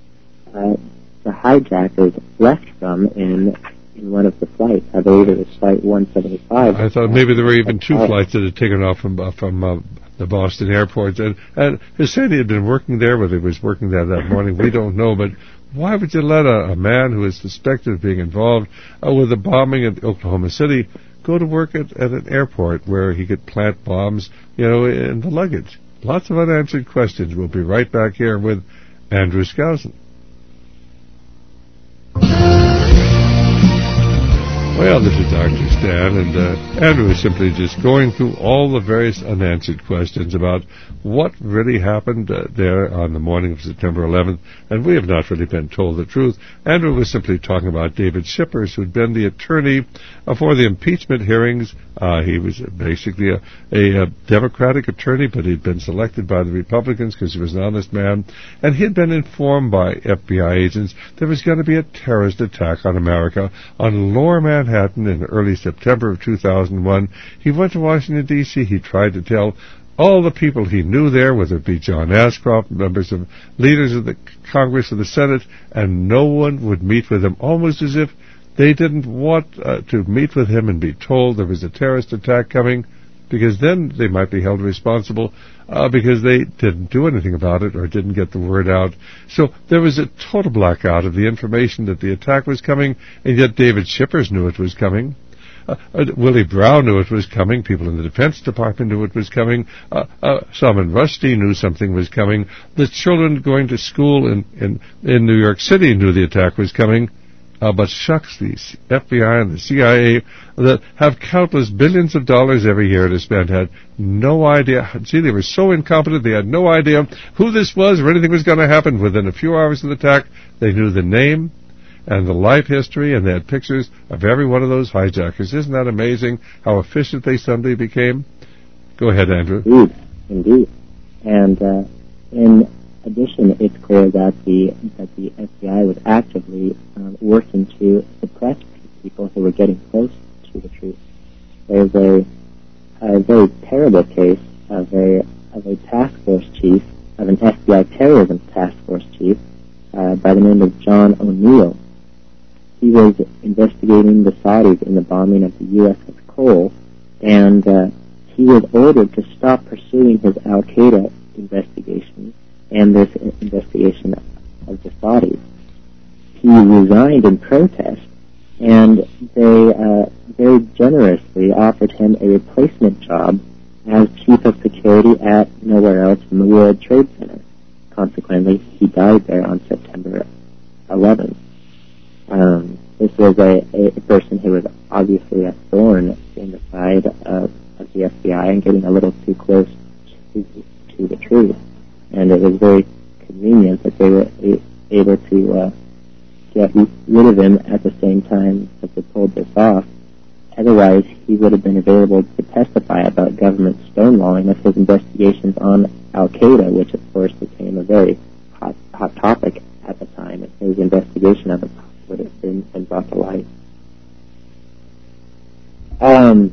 uh, the hijackers left from in in one of the flights. I believe it was flight one seventy-five. I thought maybe there were even two flights that had taken off from uh, from uh, the Boston airport. And, and Husseini had been working there, whether he was working there that morning, we don't know, but why would you let a, a man who is suspected of being involved uh, with the bombing at Oklahoma City go to work at, at an airport where he could plant bombs, you know, in the luggage? Lots of unanswered questions. We'll be right back here with Andrew Skousen. Well, this is Doctor Stan, and uh, Andrew is simply just going through all the various unanswered questions about what really happened uh, there on the morning of September eleventh, and we have not really been told the truth. Andrew was simply talking about David Shippers, who'd been the attorney uh, for the impeachment hearings. Uh, he was basically a, a, a Democratic attorney, but he'd been selected by the Republicans because he was an honest man, and he had been informed by F B I agents there was going to be a terrorist attack on America on Lower Manhattan in early September of two thousand one. He went to Washington, D C He tried to tell all the people he knew there, whether it be John Ashcroft, members of leaders of the Congress or the Senate, and no one would meet with him, almost as if they didn't want uh, to meet with him and be told there was a terrorist attack coming. because then they might be held responsible uh, because they didn't do anything about it or didn't get the word out. So there was a total blackout of the information that the attack was coming, and yet David Shippers knew it was coming. Uh, uh, Willie Brown knew it was coming. People in the Defense Department knew it was coming. Uh, uh, Salman Rushdie knew something was coming. The children going to school in, in, in New York City knew the attack was coming. Uh, but shucks, the F B I and the C I A that have countless billions of dollars every year to spend had no idea. See, they were so incompetent, they had no idea who this was or anything was going to happen. Within a few hours of the attack, they knew the name and the life history, and they had pictures of every one of those hijackers. Isn't that amazing how efficient they suddenly became? Go ahead, Andrew. Indeed, indeed. And uh, in addition, it's clear that the that the F B I was actively um, working to suppress people who were getting close to the truth. There's a, a very terrible case of a of a task force chief, of an F B I terrorism task force chief uh, by the name of John O'Neill. He was investigating the Saudis in the bombing of the U S S Cole, and uh, he was ordered to stop pursuing his Al Qaeda investigation and this investigation of the Saudis. He resigned in protest, and they uh, very generously offered him a replacement job as chief of security at nowhere else in the World Trade Center. Consequently, he died there on September eleventh. Um, this was a, a person who was obviously a thorn in the side of, of the F B I and getting a little too close to, to the truth. And it was very convenient that they were a- able to uh, get rid of him at the same time that they pulled this off. Otherwise, he would have been available to testify about government stonewalling of his investigations on Al-Qaeda, which of course became a very hot, hot topic at the time, and his investigation of it would have been, been brought to light. Um,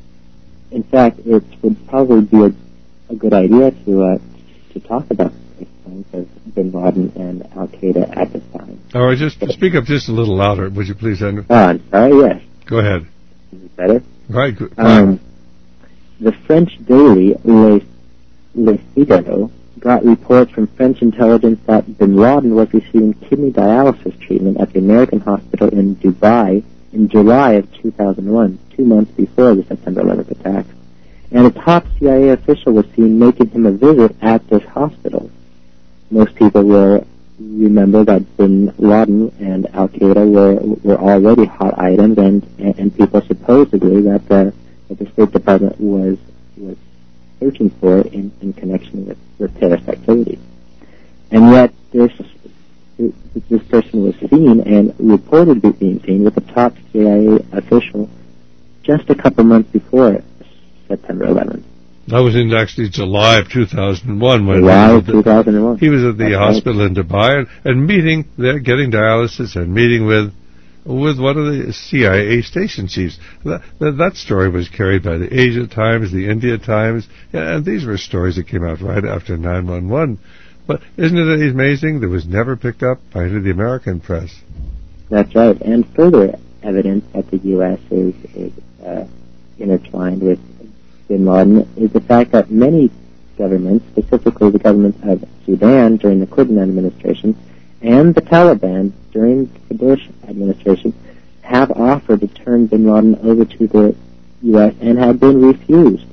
in fact, it would probably be a, a good idea to uh, to talk about the times of Bin Laden and Al-Qaeda at this time. All right, just speak up just a little louder, would you please, Andrew? Oh, I'm sorry, yes. Go ahead. Is it better? Right, good. Um, the French daily Le, Le Figaro got reports from French intelligence that Bin Laden was receiving kidney dialysis treatment at the American hospital in Dubai in July of two thousand one, two months before the September eleventh attacks. And a top C I A official was seen making him a visit at this hospital. Most people will remember that Bin Laden and Al-Qaeda were were already hot items, and, and, and people supposedly that the, that the State Department was was searching for in, in connection with, with terrorist activity. And yet this this person was seen and reported being seen with a top C I A official just a couple months before September eleventh. That was in actually July of two thousand one. When July he of two thousand one. He was at the That's hospital right. in Dubai and, and meeting there, getting dialysis and meeting with with one of the C I A station chiefs. That, that, that story was carried by the Asia Times, the India Times, and these were stories that came out right after nine one one. But isn't it amazing? That was never picked up by any of the American press. That's right. And further evidence that the U S is, is uh, intertwined with Bin Laden is the fact that many governments, specifically the government of Sudan during the Clinton administration and the Taliban during the Bush administration, have offered to turn Bin Laden over to the U S and have been refused.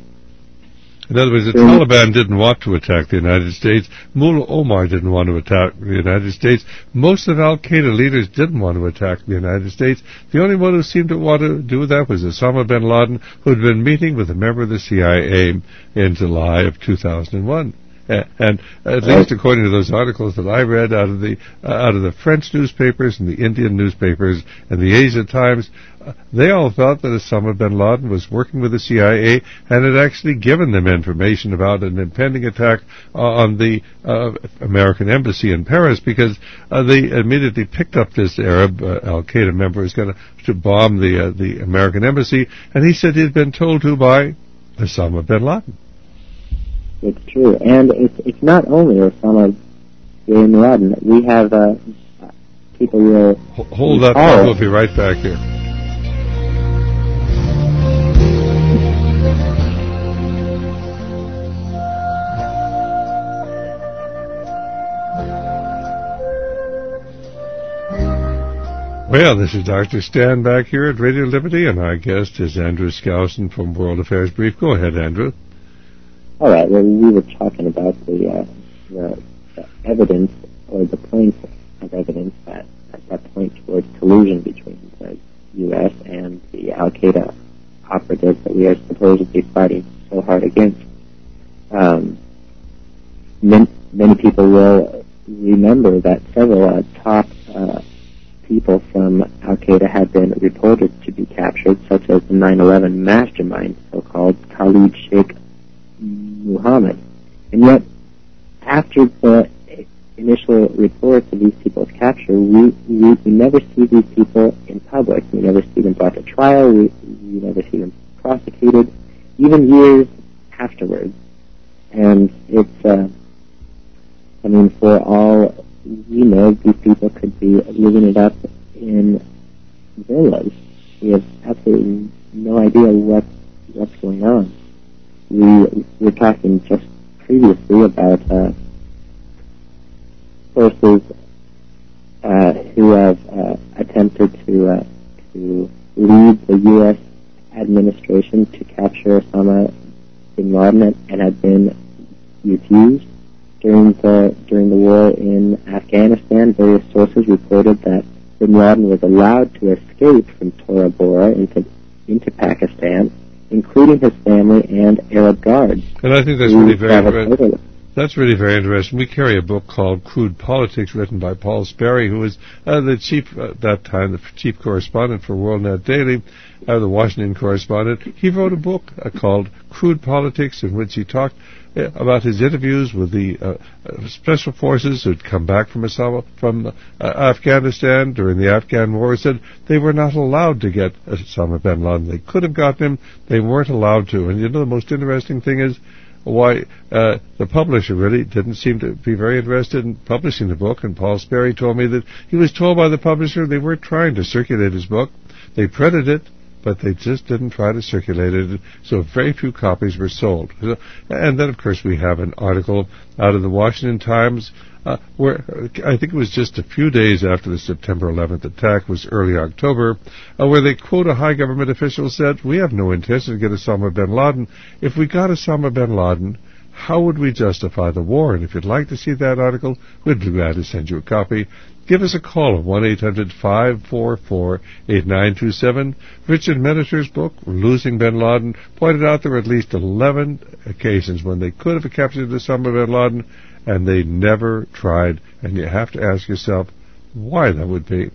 In other words, the During Taliban didn't want to attack the United States. Mullah Omar didn't want to attack the United States. Most of Al-Qaeda leaders didn't want to attack the United States. The only one who seemed to want to do that was Osama bin Laden, who had been meeting with a member of the C I A in July of two thousand one. And at least according to those articles that I read out of the uh, out of the French newspapers and the Indian newspapers and the Asia Times, uh, they all thought that Osama bin Laden was working with the C I A and had actually given them information about an impending attack uh, on the uh, American embassy in Paris, because uh, they immediately picked up this Arab uh, Al-Qaeda member who was going to bomb the uh, the American embassy, and he said he'd been told to by Osama bin Laden. It's true, and it's it's not only Osama bin Laden. We have uh, people will hold that thought. We'll be right back here. Well, this is Doctor Stan back here at Radio Liberty, and our guest is Andrew Skousen from World Affairs Brief. Go ahead, Andrew. All right. Well, we were talking about the, uh, the, the evidence, or the points of evidence that, that point towards collusion between the U S and the Al-Qaeda operatives that we are supposedly fighting so hard against. Um, many, many people will remember that several uh, top uh, people from Al-Qaeda had been reported to be captured, such as the nine eleven mastermind, so-called Khalid Sheikh Mohammed. And yet, after the initial reports of these people's capture, we, we, we never see these people in public. We never see them brought to trial. We, we never see them prosecuted, even years afterwards. And it's, uh, I mean, for all we know, these people could be living it up in villas. We have absolutely no idea what what's going on. We were talking just previously about uh, forces uh, who have uh, attempted to uh, to lead the U S administration to capture Osama bin Laden and have been refused. During the during the war in Afghanistan, various sources reported that bin Laden was allowed to escape from Tora Bora into into Pakistan, including his family and Arab guards. And I think that's really very that's really very interesting. We carry a book called Crude Politics, written by Paul Sperry, who was uh, the chief at uh, that time, the chief correspondent for WorldNet Daily, uh, the Washington correspondent. He wrote a book uh, called Crude Politics, in which he talked about his interviews with the uh, uh, special forces who'd come back from Osama, from uh, Afghanistan during the Afghan war. He said they were not allowed to get Osama bin Laden. They could have gotten him. They weren't allowed to. And you know, the most interesting thing is why uh, the publisher really didn't seem to be very interested in publishing the book. And Paul Sperry told me that he was told by the publisher they weren't trying to circulate his book. They printed it, but they just didn't try to circulate it, so very few copies were sold. And then, of course, we have an article out of the Washington Times uh, where I think it was just a few days after the September eleventh attack, was early October, uh, where they quote a high government official said, "We have no intention to get Osama bin Laden. If we got Osama bin Laden, how would we justify the war?" And if you'd like to see that article, we'd be glad to send you a copy. Give us a call at one eight hundred five four four eight nine two seven. Richard Miniter's book, Losing bin Laden, pointed out there were at least eleven occasions when they could have captured Osama bin Laden, and they never tried. And you have to ask yourself why that would be.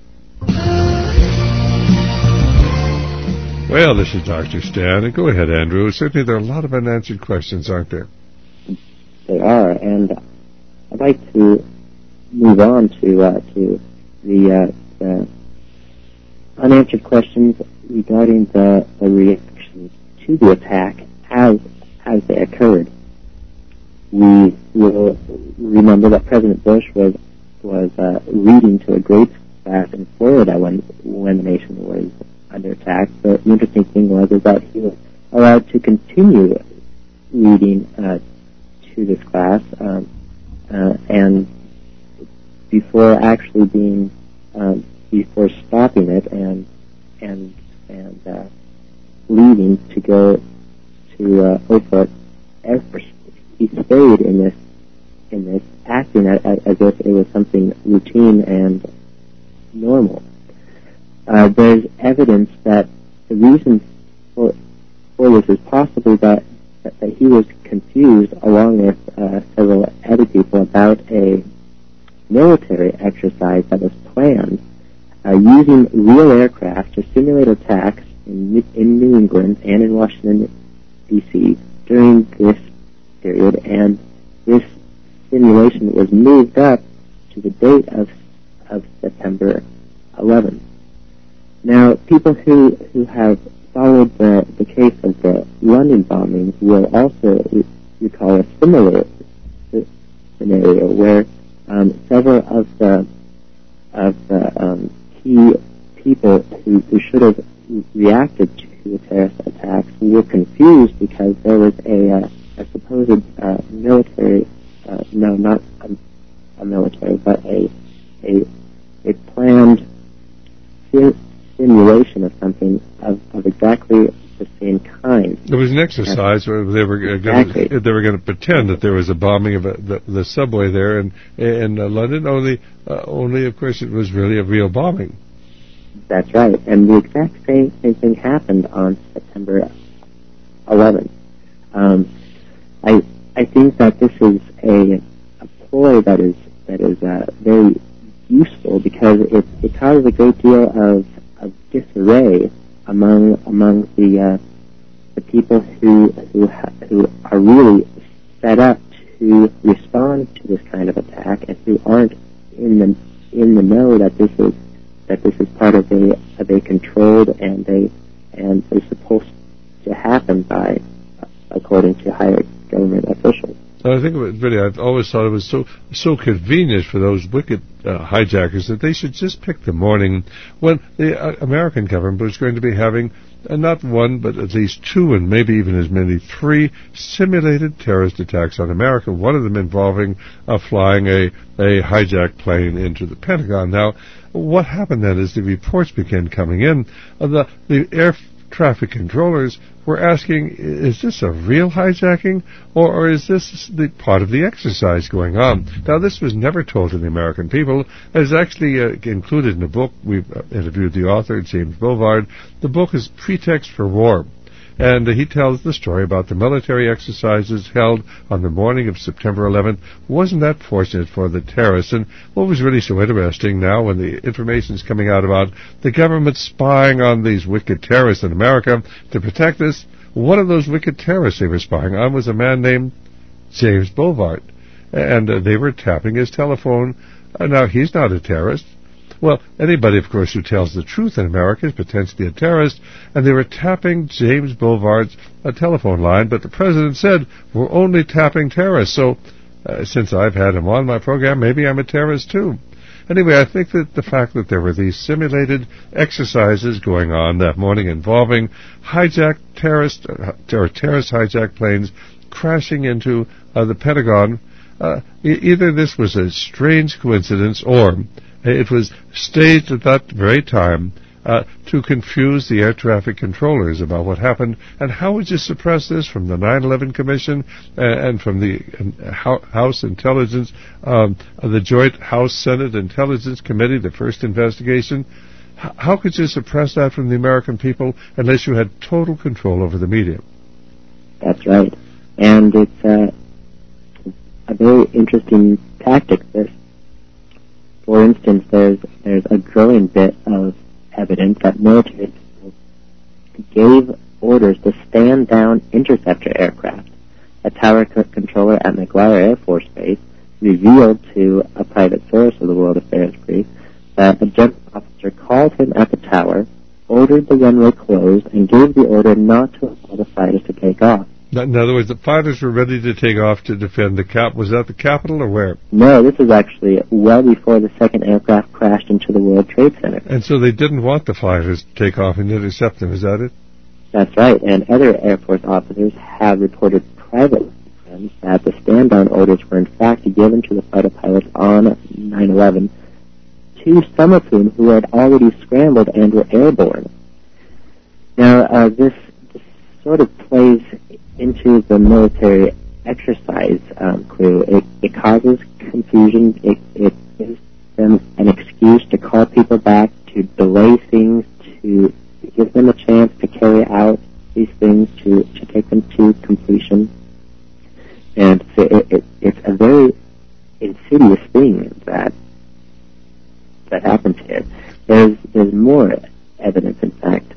Well, this is Doctor Stan, and go ahead, Andrew. Certainly there are a lot of unanswered questions, aren't there? They are, and I'd like to move on to uh, to the uh, uh, unanswered questions regarding the, the reactions to the attack as as they occurred. We will remember that President Bush was was uh, reading to a grade class in Florida when when the nation was under attack. But the interesting thing was is that he was allowed to continue reading uh, to this class, um, uh, and before actually being, um, before stopping it and and and uh, leaving to go to uh, Oprah Air Force, he stayed in this in this acting as, as if it was something routine and normal. Uh, there's evidence that the reason for for this is possibly that that, that he was confused, along with uh, several other people, about a military exercise that was planned uh, using real aircraft to simulate attacks in, in New England and in Washington, D C during this period, and this simulation was moved up to the date of of September eleventh. Now, people who, who have followed the, the case of the London bombings will also re- recall a similar scenario where Um, several of the of the um, key people who, who should have reacted to the terrorist attacks were confused because there was a, uh, a supposed uh, military, uh, no, not a, a military, but a a a planned sim- simulation of something of, of exactly the same kind. There was an exercise where they were exactly. going they were going to pretend that there was a bombing of a, the, the subway there in in uh, London. Only, uh, only of course, it was really a real bombing. That's right, and the exact same, same thing happened on September eleventh. Um, I I think that this is a, a ploy that is that is uh, very useful because it, it causes a great deal of, of disarray among among the uh, the people who who ha- who are really set up to respond to this kind of attack and who aren't in the in the know that this is that this is part of a of a controlled and a and is supposed to happen by according to higher government officials. I think it was really, I've always thought it was so so convenient for those wicked uh, hijackers that they should just pick the morning when the uh, American government was going to be having uh, not one, but at least two, and maybe even as many, three simulated terrorist attacks on America, one of them involving uh, flying a, a hijacked plane into the Pentagon. Now, what happened then is the reports began coming in. Uh, the, the air traffic controllers were asking, is this a real hijacking, or, or is this the part of the exercise going on? Now, this was never told to the American people. It's actually uh, included in a book. We've uh, interviewed the author, James Bovard. The book is Pretext for War. And uh, he tells the story about the military exercises held on the morning of September eleventh. Wasn't that fortunate for the terrorists? And what was really so interesting now when the information's coming out about the government spying on these wicked terrorists in America to protect us, one of those wicked terrorists they were spying on was a man named James Bovard. And uh, they were tapping his telephone. Uh, now, he's not a terrorist. Well, anybody, of course, who tells the truth in America is potentially a terrorist, and they were tapping James Bovard's uh, telephone line, but the president said, we're only tapping terrorists, so uh, since I've had him on my program, maybe I'm a terrorist too. Anyway, I think that the fact that there were these simulated exercises going on that morning involving hijacked terrorist, uh, or terrorist hijacked planes crashing into uh, the Pentagon, uh, e- either this was a strange coincidence or it was staged at that very time uh, to confuse the air traffic controllers about what happened. And how would you suppress this from the nine eleven Commission uh, and from the uh, House Intelligence, um, the Joint House-Senate Intelligence Committee, the first investigation? H- how could you suppress that from the American people unless you had total control over the media? That's right. And it's uh, a very interesting tactic, this. For instance, there's there's a growing bit of evidence that military people gave orders to stand down interceptor aircraft. A tower c- controller at McGuire Air Force Base revealed to a private source of the World Affairs Brief that a general officer called him at the tower, ordered the runway closed, and gave the order not to allow the fighters to take off. In other words, the fighters were ready to take off to defend the cap. Was that the Capitol or where? No, this is actually well before the second aircraft crashed into the World Trade Center. And so they didn't want the fighters to take off and intercept them. Is that it? That's right. And other Air Force officers have reported privately that the stand-down orders were in fact given to the fighter pilots on nine eleven, to some of whom who had already scrambled and were airborne. Now, uh, this, this sort of plays into the military exercise um, clue. It, it causes confusion. It, it gives them an excuse to call people back, to delay things, to give them a chance to carry out these things, to, to take them to completion. And so it, it, it's a very insidious thing that that happens here. There's there's more evidence, in fact,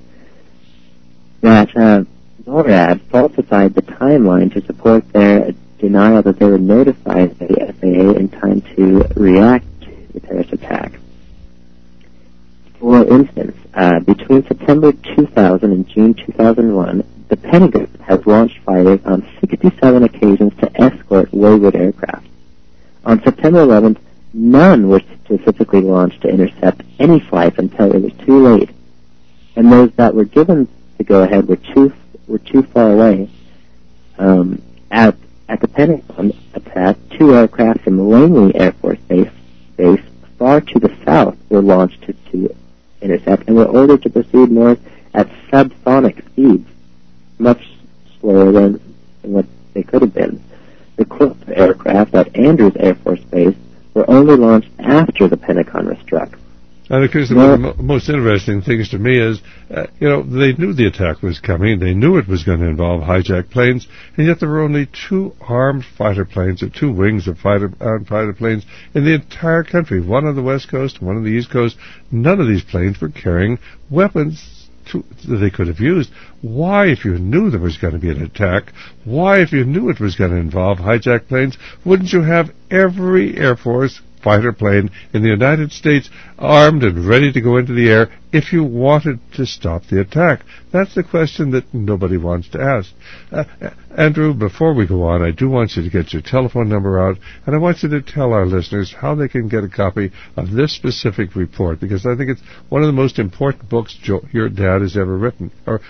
that uh, NORAD falsified the timeline to support their denial that they were notified by the F A A in time to react to the terrorist attack. For instance, uh, between September two thousand and June two thousand one, the Pentagon has launched fighters on sixty-seven occasions to escort wayward aircraft. On September eleventh, none were specifically launched to intercept any flights until it was too late, and those that were given the go-ahead were too were too far away. Um, at at the Pentagon attack, two aircraft from Langley Air Force Base, base far to the south were launched to, to intercept and were ordered to proceed north at subsonic speeds, much slower than, than what they could have been. The Cliff aircraft at Andrews Air Force Base were only launched after the Pentagon was struck. And of course, one of the mo- most interesting things to me is, uh, you know, they knew the attack was coming. They knew it was going to involve hijacked planes, and yet there were only two armed fighter planes, or two wings of fighter armed fighter planes in the entire country, one on the West Coast, one on the East Coast. None of these planes were carrying weapons to, that they could have used. Why, if you knew there was going to be an attack, why, if you knew it was going to involve hijacked planes, wouldn't you have every Air Force fighter plane in the United States armed and ready to go into the air if you wanted to stop the attack? That's the question that nobody wants to ask. Uh, Andrew, before we go on, I do want you to get your telephone number out, and I want you to tell our listeners how they can get a copy of this specific report, because I think it's one of the most important books Joe, your dad has ever written. Or,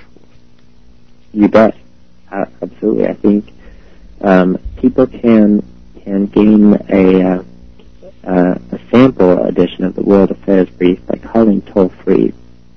you bet. Uh, absolutely. I think um, people can can gain a uh, Uh, a sample edition of the World Affairs Brief by calling toll-free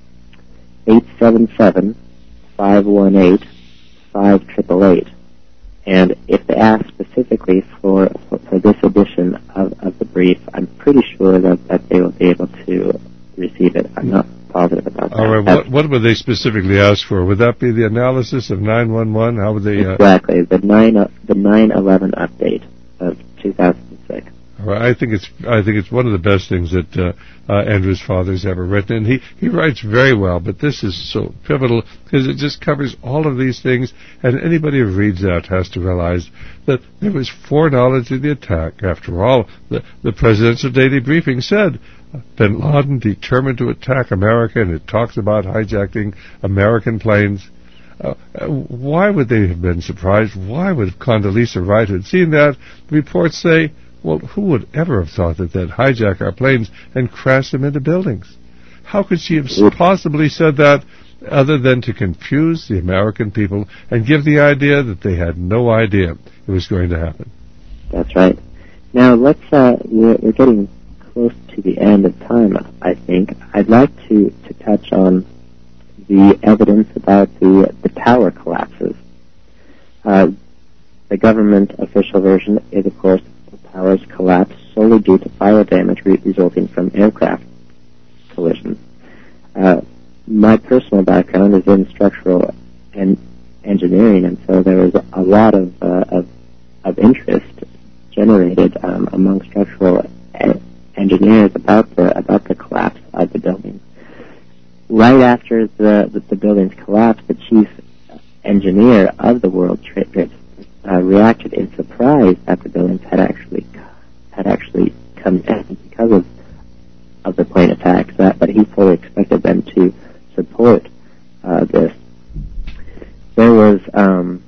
eight seven seven, five one eight, five eight eight eight. And if they ask specifically for, for, for this edition of, of the brief, I'm pretty sure that, that they will be able to receive it. I'm not positive about that. All right. What, what would they specifically ask for? Would that be the analysis of nine one one? How would they... Uh... Exactly. The nine uh, the nine eleven update of two thousand six. I think it's I think it's one of the best things that uh, uh, Andrew's father's ever written, and he, he writes very well. But this is so pivotal because it just covers all of these things, and anybody who reads that has to realize that there was foreknowledge of the attack. After all, the, the presidential daily briefing said Bin Laden determined to attack America, and it talks about hijacking American planes. Uh, why would they have been surprised? Why would Condoleezza Rice have seen that? The reports say, well, who would ever have thought that they'd hijack our planes and crash them into buildings? How could she have possibly said that other than to confuse the American people and give the idea that they had no idea it was going to happen? That's right. Now, let's, uh, we're, we're getting close to the end of time, I think. I'd like to, to touch on the evidence about the, the tower collapses. Uh, the government official version is, of course, towers collapsed solely due to fire damage re- resulting from aircraft collisions. Uh, my personal background is in structural en- engineering, and so there was a lot of uh, of, of interest generated um, among structural e- engineers about the about the collapse of the building. Right after the the, the buildings collapsed, the chief engineer of the World Trade Uh, reacted in surprise that the buildings had actually had actually come down because of of the plane attacks. That, but he fully expected them to support uh, this. There was um,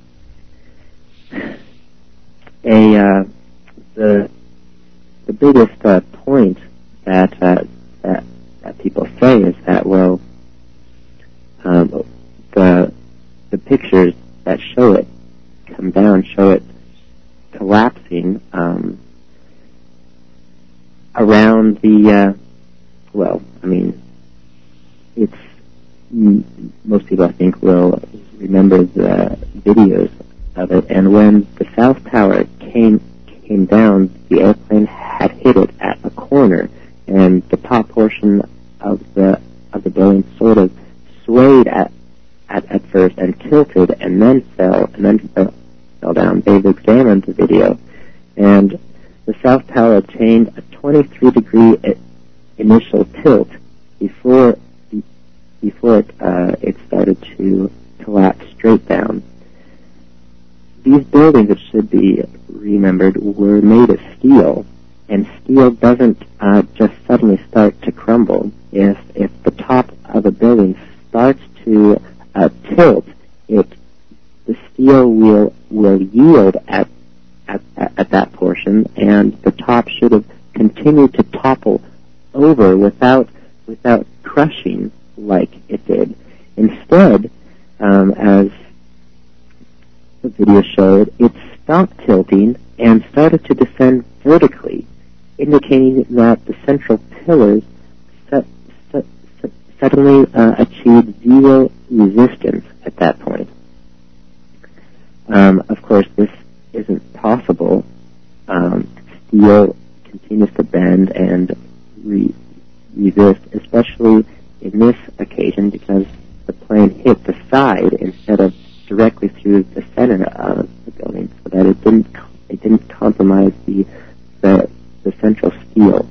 a uh, the the biggest uh, point that, uh, that that people say is that well um, the the pictures that show it come down show it collapsing um, around the, uh, well, I mean, it's, m- most people I think will remember the videos of it, and when the South Tower came came down, the airplane had hit it at a corner, and the top portion of the of the building sort of swayed at at, at first and tilted and then fell and then fell, fell down. They've examined the video, and the South Tower attained a twenty-three degree I- initial tilt before before it, uh, it started to collapse straight down. These buildings, it should be remembered, were made of steel, and steel doesn't uh, just suddenly start to crumble. If if the top of a building starts to uh, tilt, it the steel will will yield at, at at that portion, and the top should have continued to topple over without without crushing like it did. Instead, um, as the video showed, it stopped tilting and started to descend vertically, indicating that the central pillars se- se- se- suddenly uh, achieved zero resistance at that point. Um, of course, this isn't possible. Um, steel continues to bend and re- resist, especially in this occasion because the plane hit the side instead of directly through the center of the building, so that it didn't it didn't compromise the the, the central steel.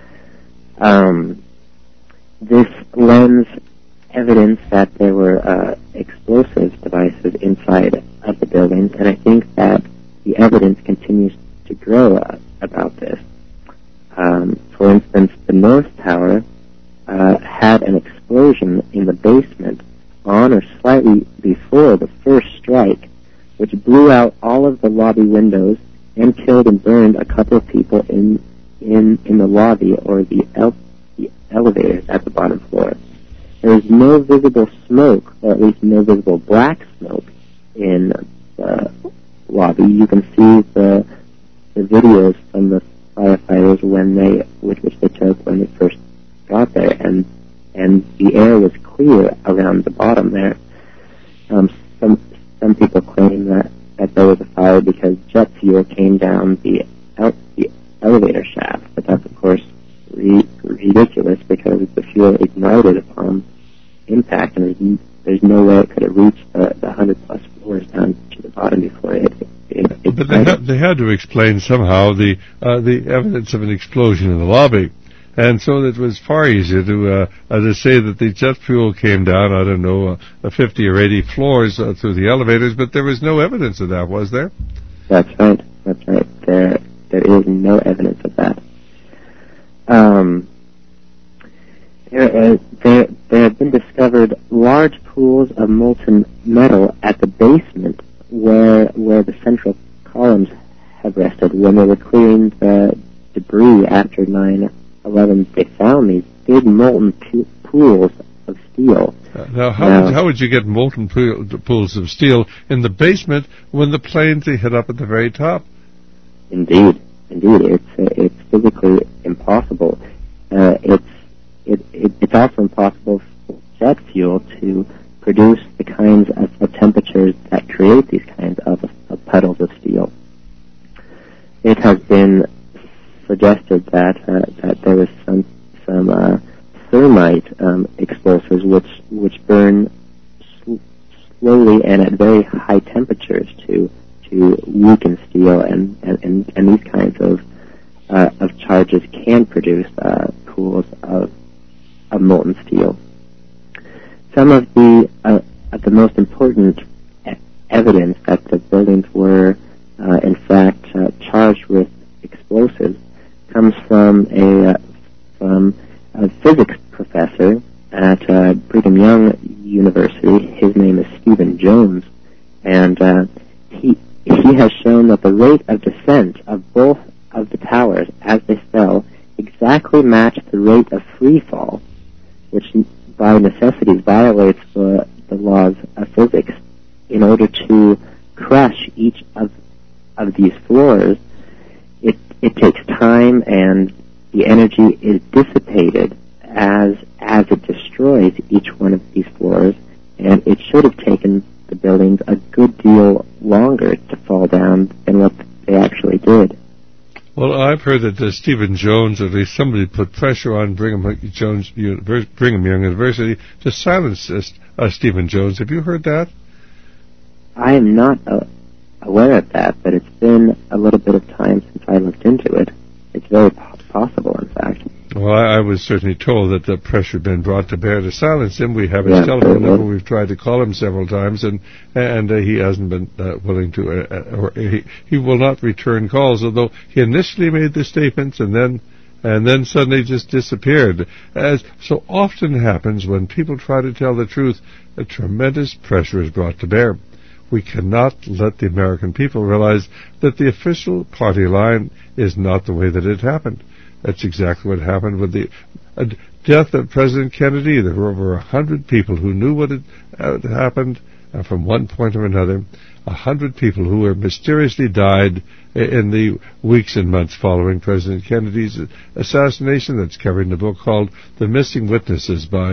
Um, this lends evidence that there were uh, explosive devices inside of the building, and I think that the evidence continues to grow uh, about this. Um, for instance, the North Tower uh, had an explosion in the basement on or slightly before the first strike, which blew out all of the lobby windows and killed and burned a couple of people in in, in the lobby or the, el- the elevators at the bottom floor. There is no visible smoke, or at least no visible black smoke, in the lobby. You can see the the videos from the firefighters when they which, which they took when they first got there, and and the air was clear around the bottom there. Um, some some people claim that, that there was a fire because jet fuel came down the, el- the elevator shaft, but that's of course re- ridiculous because the fuel ignited upon impact, and there's, there's no way it could have reached the, the hundred plus floors down to the bottom before it. it, it but they had, they had to explain somehow the uh, the evidence of an explosion in the lobby. And so it was far easier to uh, uh, to say that the jet fuel came down, I don't know, uh, fifty or eighty floors uh, through the elevators, but there was no evidence of that, was there? That's right. That's right. There, there is no evidence of that. Um, there, uh, there, there have been discovered large pools of molten metal at the basement where where the central columns have rested. When they were clearing the debris after nine eleven, they found these big molten pu- pools of steel. Uh, now, how, now would, how would you get molten pool, pools of steel in the basement when the planes they hit up at the very top? Indeed, indeed, it's uh, it's physically impossible. Uh, it's it, it it's also impossible for jet fuel to produce the kinds of, of temperatures that create these kinds of, of puddles of steel. It has been suggested that uh, that there was some some uh, thermite um, explosives which which burn sl- slowly and at very high temperatures to to weaken steel, and and, and, and these kinds of uh, of charges can produce uh, pools of of molten steel. Some of the uh, of the most important e- evidence that the buildings were uh, in fact uh, charged with explosives comes from a uh, from a physics professor at uh, Brigham Young University. His name is Stephen Jones, and uh, he he has shown that the rate of descent of both of the towers as they fell exactly matched the rate of free fall, which by necessity violates the, the laws of physics. In order to crush each of of these floors, it it takes time, and the energy is dissipated as as it destroys each one of these floors, and it should have taken the buildings a good deal longer to fall down than what they actually did. Well, I've heard that uh, Stephen Jones, or at least somebody, put pressure on Brigham, Jones, Univers- Brigham Young University to silence uh, uh, Stephen Jones. Have you heard that? I am not uh, aware of that, but it's been a little bit of time since I looked into it. It's very po- possible, in fact. Well, I, I was certainly told that the pressure had been brought to bear to silence him. We have his Yeah, telephone well. number. We've tried to call him several times, and and uh, he hasn't been uh, willing to, uh, or he, he will not return calls, although he initially made the statements and then and then suddenly just disappeared. As so often happens when people try to tell the truth, a tremendous pressure is brought to bear. We cannot let the American people realize that the official party line is not the way that it happened. That's exactly what happened with the uh, death of President Kennedy. There were over a hundred people who knew what had uh, happened uh, from one point or another. A hundred people who were mysteriously died in the weeks and months following President Kennedy's assassination. That's covered in a book called The Missing Witnesses by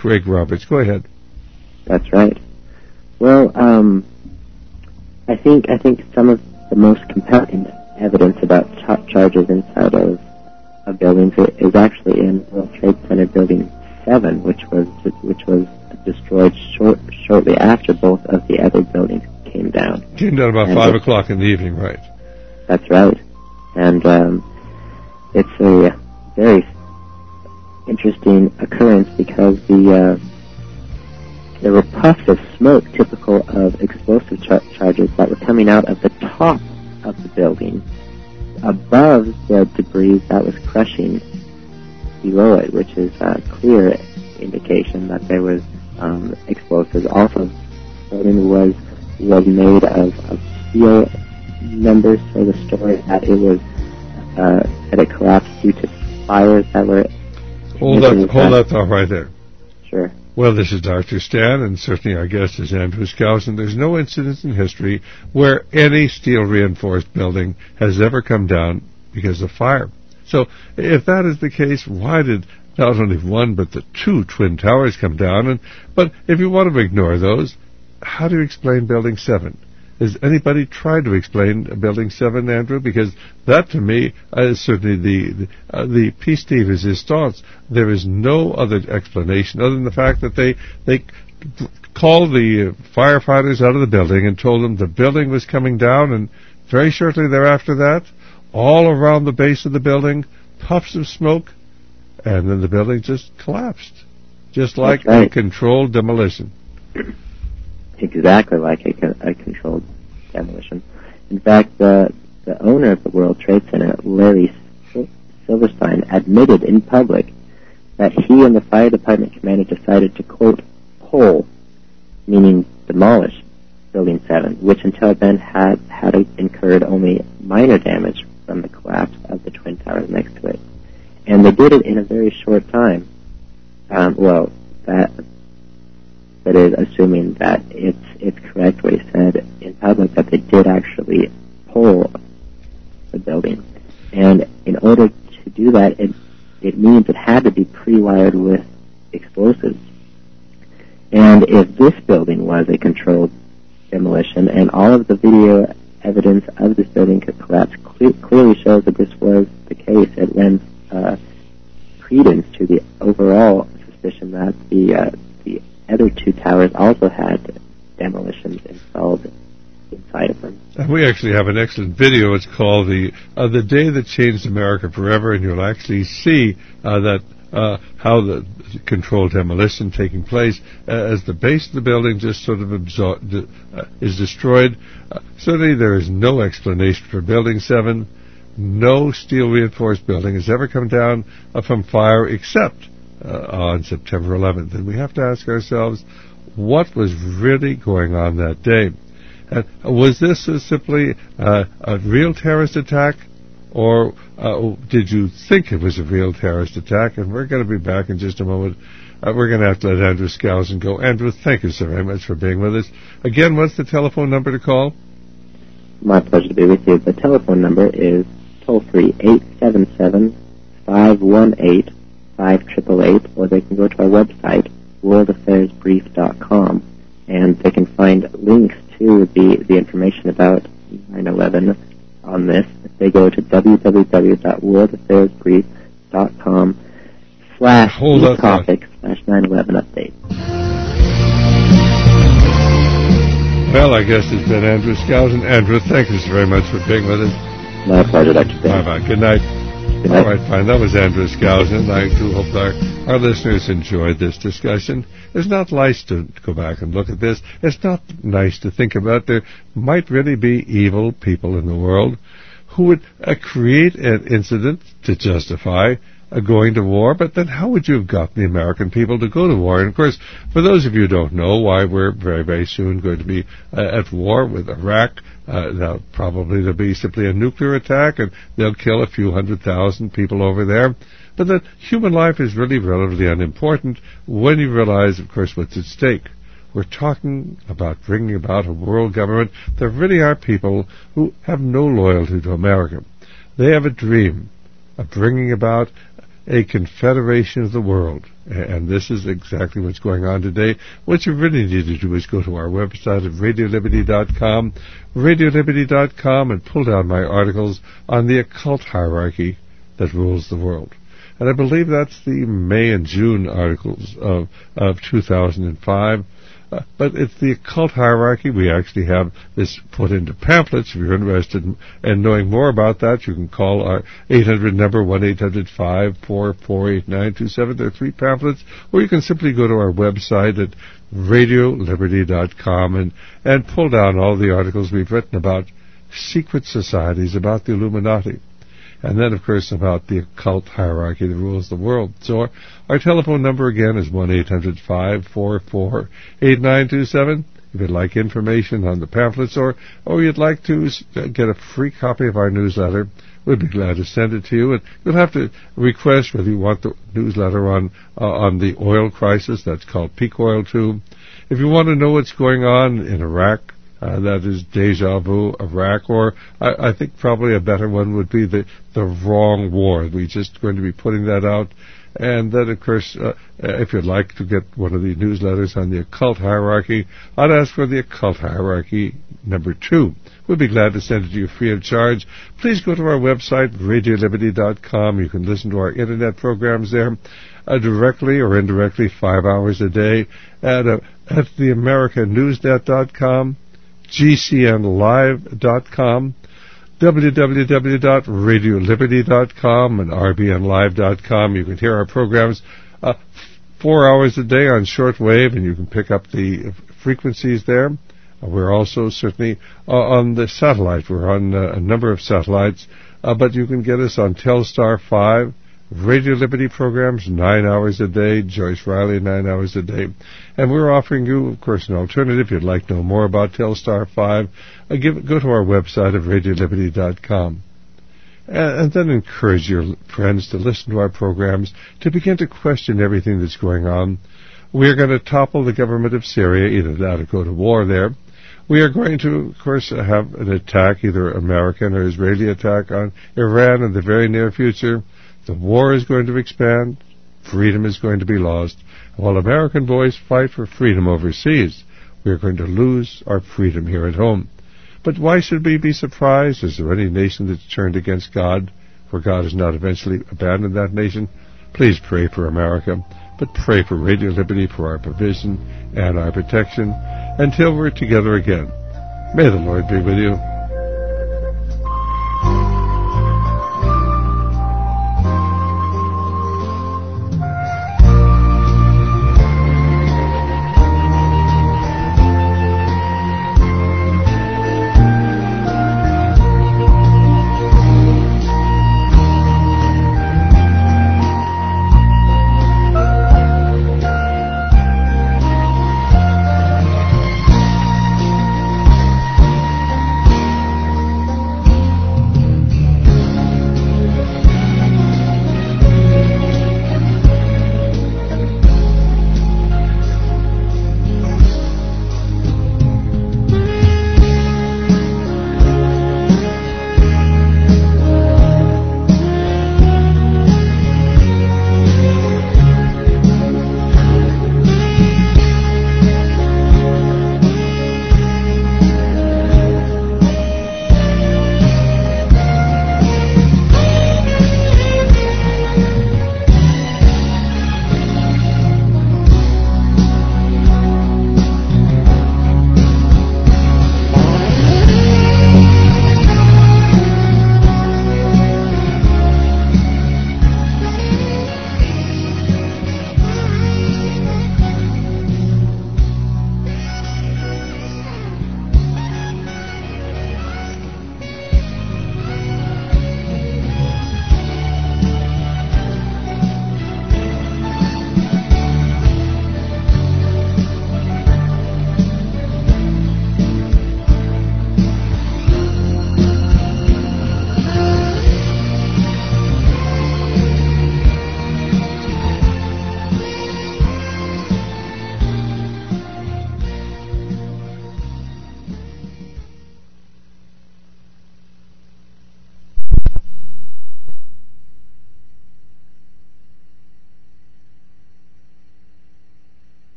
Craig Roberts. Go ahead. That's right. Well, um, I think I think some of the most compelling evidence about ch- charges inside of, of buildings is actually in World Trade Center Building seven, which was which was destroyed short, shortly after both of the other buildings came down. Came down about and five it, o'clock in the evening, right? That's right. And um, it's a very interesting occurrence because the uh, there were puffs of smoke typical of explosive char- charges that were coming out of the top of the building above the debris that was crushing below it, which is a clear indication that there was um, explosives. Also, the building was was made of, of steel members, so the story that it was uh, that it collapsed due to fires that were. Hold that, hold that thought right there. Sure. Well, this is Doctor Stan, and certainly our guest is Andrew Skousen. There's no incident in history where any steel-reinforced building has ever come down because of fire. So, if that is the case, why did not only one but the two Twin Towers come down? And but if you want to ignore those, how do you explain Building seven? Has anybody tried to explain Building seven, Andrew? Because that, to me, is certainly the the, uh, the piece de resistance. There is no other explanation other than the fact that they they called the firefighters out of the building and told them the building was coming down, and very shortly thereafter that, all around the base of the building, puffs of smoke, and then the building just collapsed, just like right. a controlled demolition. Exactly like a, a controlled demolition. In fact, the the owner of the World Trade Center, Larry Silverstein, admitted in public that he and the fire department commander decided to, quote, pull, meaning demolish, Building seven, which until then had, had incurred only minor damage from the collapse of the Twin Towers next to it. And they did it in a very short time. Um, well, that... That is, assuming that it's it's correct what he said in public, that they did actually pull the building. And in order to do that, it it means it had to be pre-wired with explosives. And if this building was a controlled demolition, and all of the video evidence of this building could collapse cle- clearly shows that this was the case, it lends uh, credence to the overall suspicion that the uh, the other two towers also had demolitions installed inside of them. And we actually have an excellent video. It's called the uh, the Day That Changed America Forever, and you'll actually see uh, that uh, how the controlled demolition taking place uh, as the base of the building just sort of absor- uh, is destroyed. Uh, certainly, there is no explanation for Building seven. No steel-reinforced building has ever come down uh, from fire except Uh, on September eleventh. And we have to ask ourselves, what was really going on that day? And was this uh, simply uh, a real terrorist attack, or uh, did you think it was a real terrorist attack? And we're going to be back in just a moment. Uh, we're going to have to let Andrew Skousen go. Andrew, thank you so very much for being with us. Again, what's the telephone number to call? My pleasure to be with you. The telephone number is toll-free eight seven seven, five one eight, five eight eight eight, or they can go to our website, world affairs brief dot com, and they can find links to the, the information about nine eleven on this. If they go to w w w dot world affairs brief dot com slash topic slash nine eleven update. Well, I guess it's been Andrew Skousen. Andrew, thank you so very much for being with us. My pleasure, Doctor Stan. Bye-bye. Good night. All right, fine. That was Andrew Skousen. I do hope our, our listeners enjoyed this discussion. It's not nice to go back and look at this. It's not nice to think about. There might really be evil people in the world who would uh, create an incident to justify uh, going to war, but then how would you have gotten the American people to go to war? And, of course, for those of you who don't know why we're very, very soon going to be uh, at war with Iraq, uh, now probably there'll be simply a nuclear attack, and they'll kill a few hundred thousand people over there. But that human life is really relatively unimportant when you realize, of course, what's at stake. We're talking about bringing about a world government. There really are people who have no loyalty to America. They have a dream of bringing about a confederation of the world. And this is exactly what's going on today. What you really need to do is go to our website at radio liberty dot com, radio liberty dot com, and pull down my articles on the occult hierarchy that rules the world. And I believe that's the May and June articles of, of two thousand five. Uh, but it's the occult hierarchy. We actually have this put into pamphlets. If you're interested in, in knowing more about that, you can call our eight hundred number, one eight hundred five four four eight nine two seven. There are three pamphlets. Or you can simply go to our website at radio liberty dot com and, and pull down all the articles we've written about secret societies, about the Illuminati. And then, of course, about the occult hierarchy that rules the world. So our, our telephone number again is one eight hundred five four four eight nine two seven. If you'd like information on the pamphlets or, or you'd like to get a free copy of our newsletter, we'd be glad to send it to you. And you'll have to request whether you want the newsletter on uh, on the oil crisis. That's called Peak Oil Tube. If you want to know what's going on in Iraq, Uh, that is Deja Vu, Iraq, or I, I think probably a better one would be the, the Wrong War. We're just going to be putting that out. And then, of course, uh, if you'd like to get one of the newsletters on the occult hierarchy, I'd ask for the occult hierarchy number two. We'd be glad to send it to you free of charge. Please go to our website, radio liberty dot com. You can listen to our Internet programs there uh, directly or indirectly five hours a day at, uh, at the american news net dot com. G C N live dot com, w w w dot radio liberty dot com, and r b n live dot com. You can hear our programs uh, four hours a day on shortwave, and you can pick up the frequencies there. Uh, we're also certainly uh, on the satellite. We're on uh, a number of satellites, uh, but you can get us on Telstar five, Radio Liberty programs, nine hours a day, Joyce Riley, nine hours a day. And we're offering you, of course, an alternative. If you'd like to know more about Telstar five, uh, give, go to our website at radio liberty dot com. And, and then encourage your friends to listen to our programs, to begin to question everything that's going on. We're going to topple the government of Syria, either that or go to war there. We are going to, of course, have an attack, either American or Israeli attack on Iran in the very near future. The war is going to expand. Freedom is going to be lost. While American boys fight for freedom overseas, we are going to lose our freedom here at home. But why should we be surprised? Is there any nation that's turned against God, for God has not eventually abandoned that nation? Please pray for America, but pray for Radio Liberty for our provision and our protection until we're together again. May the Lord be with you.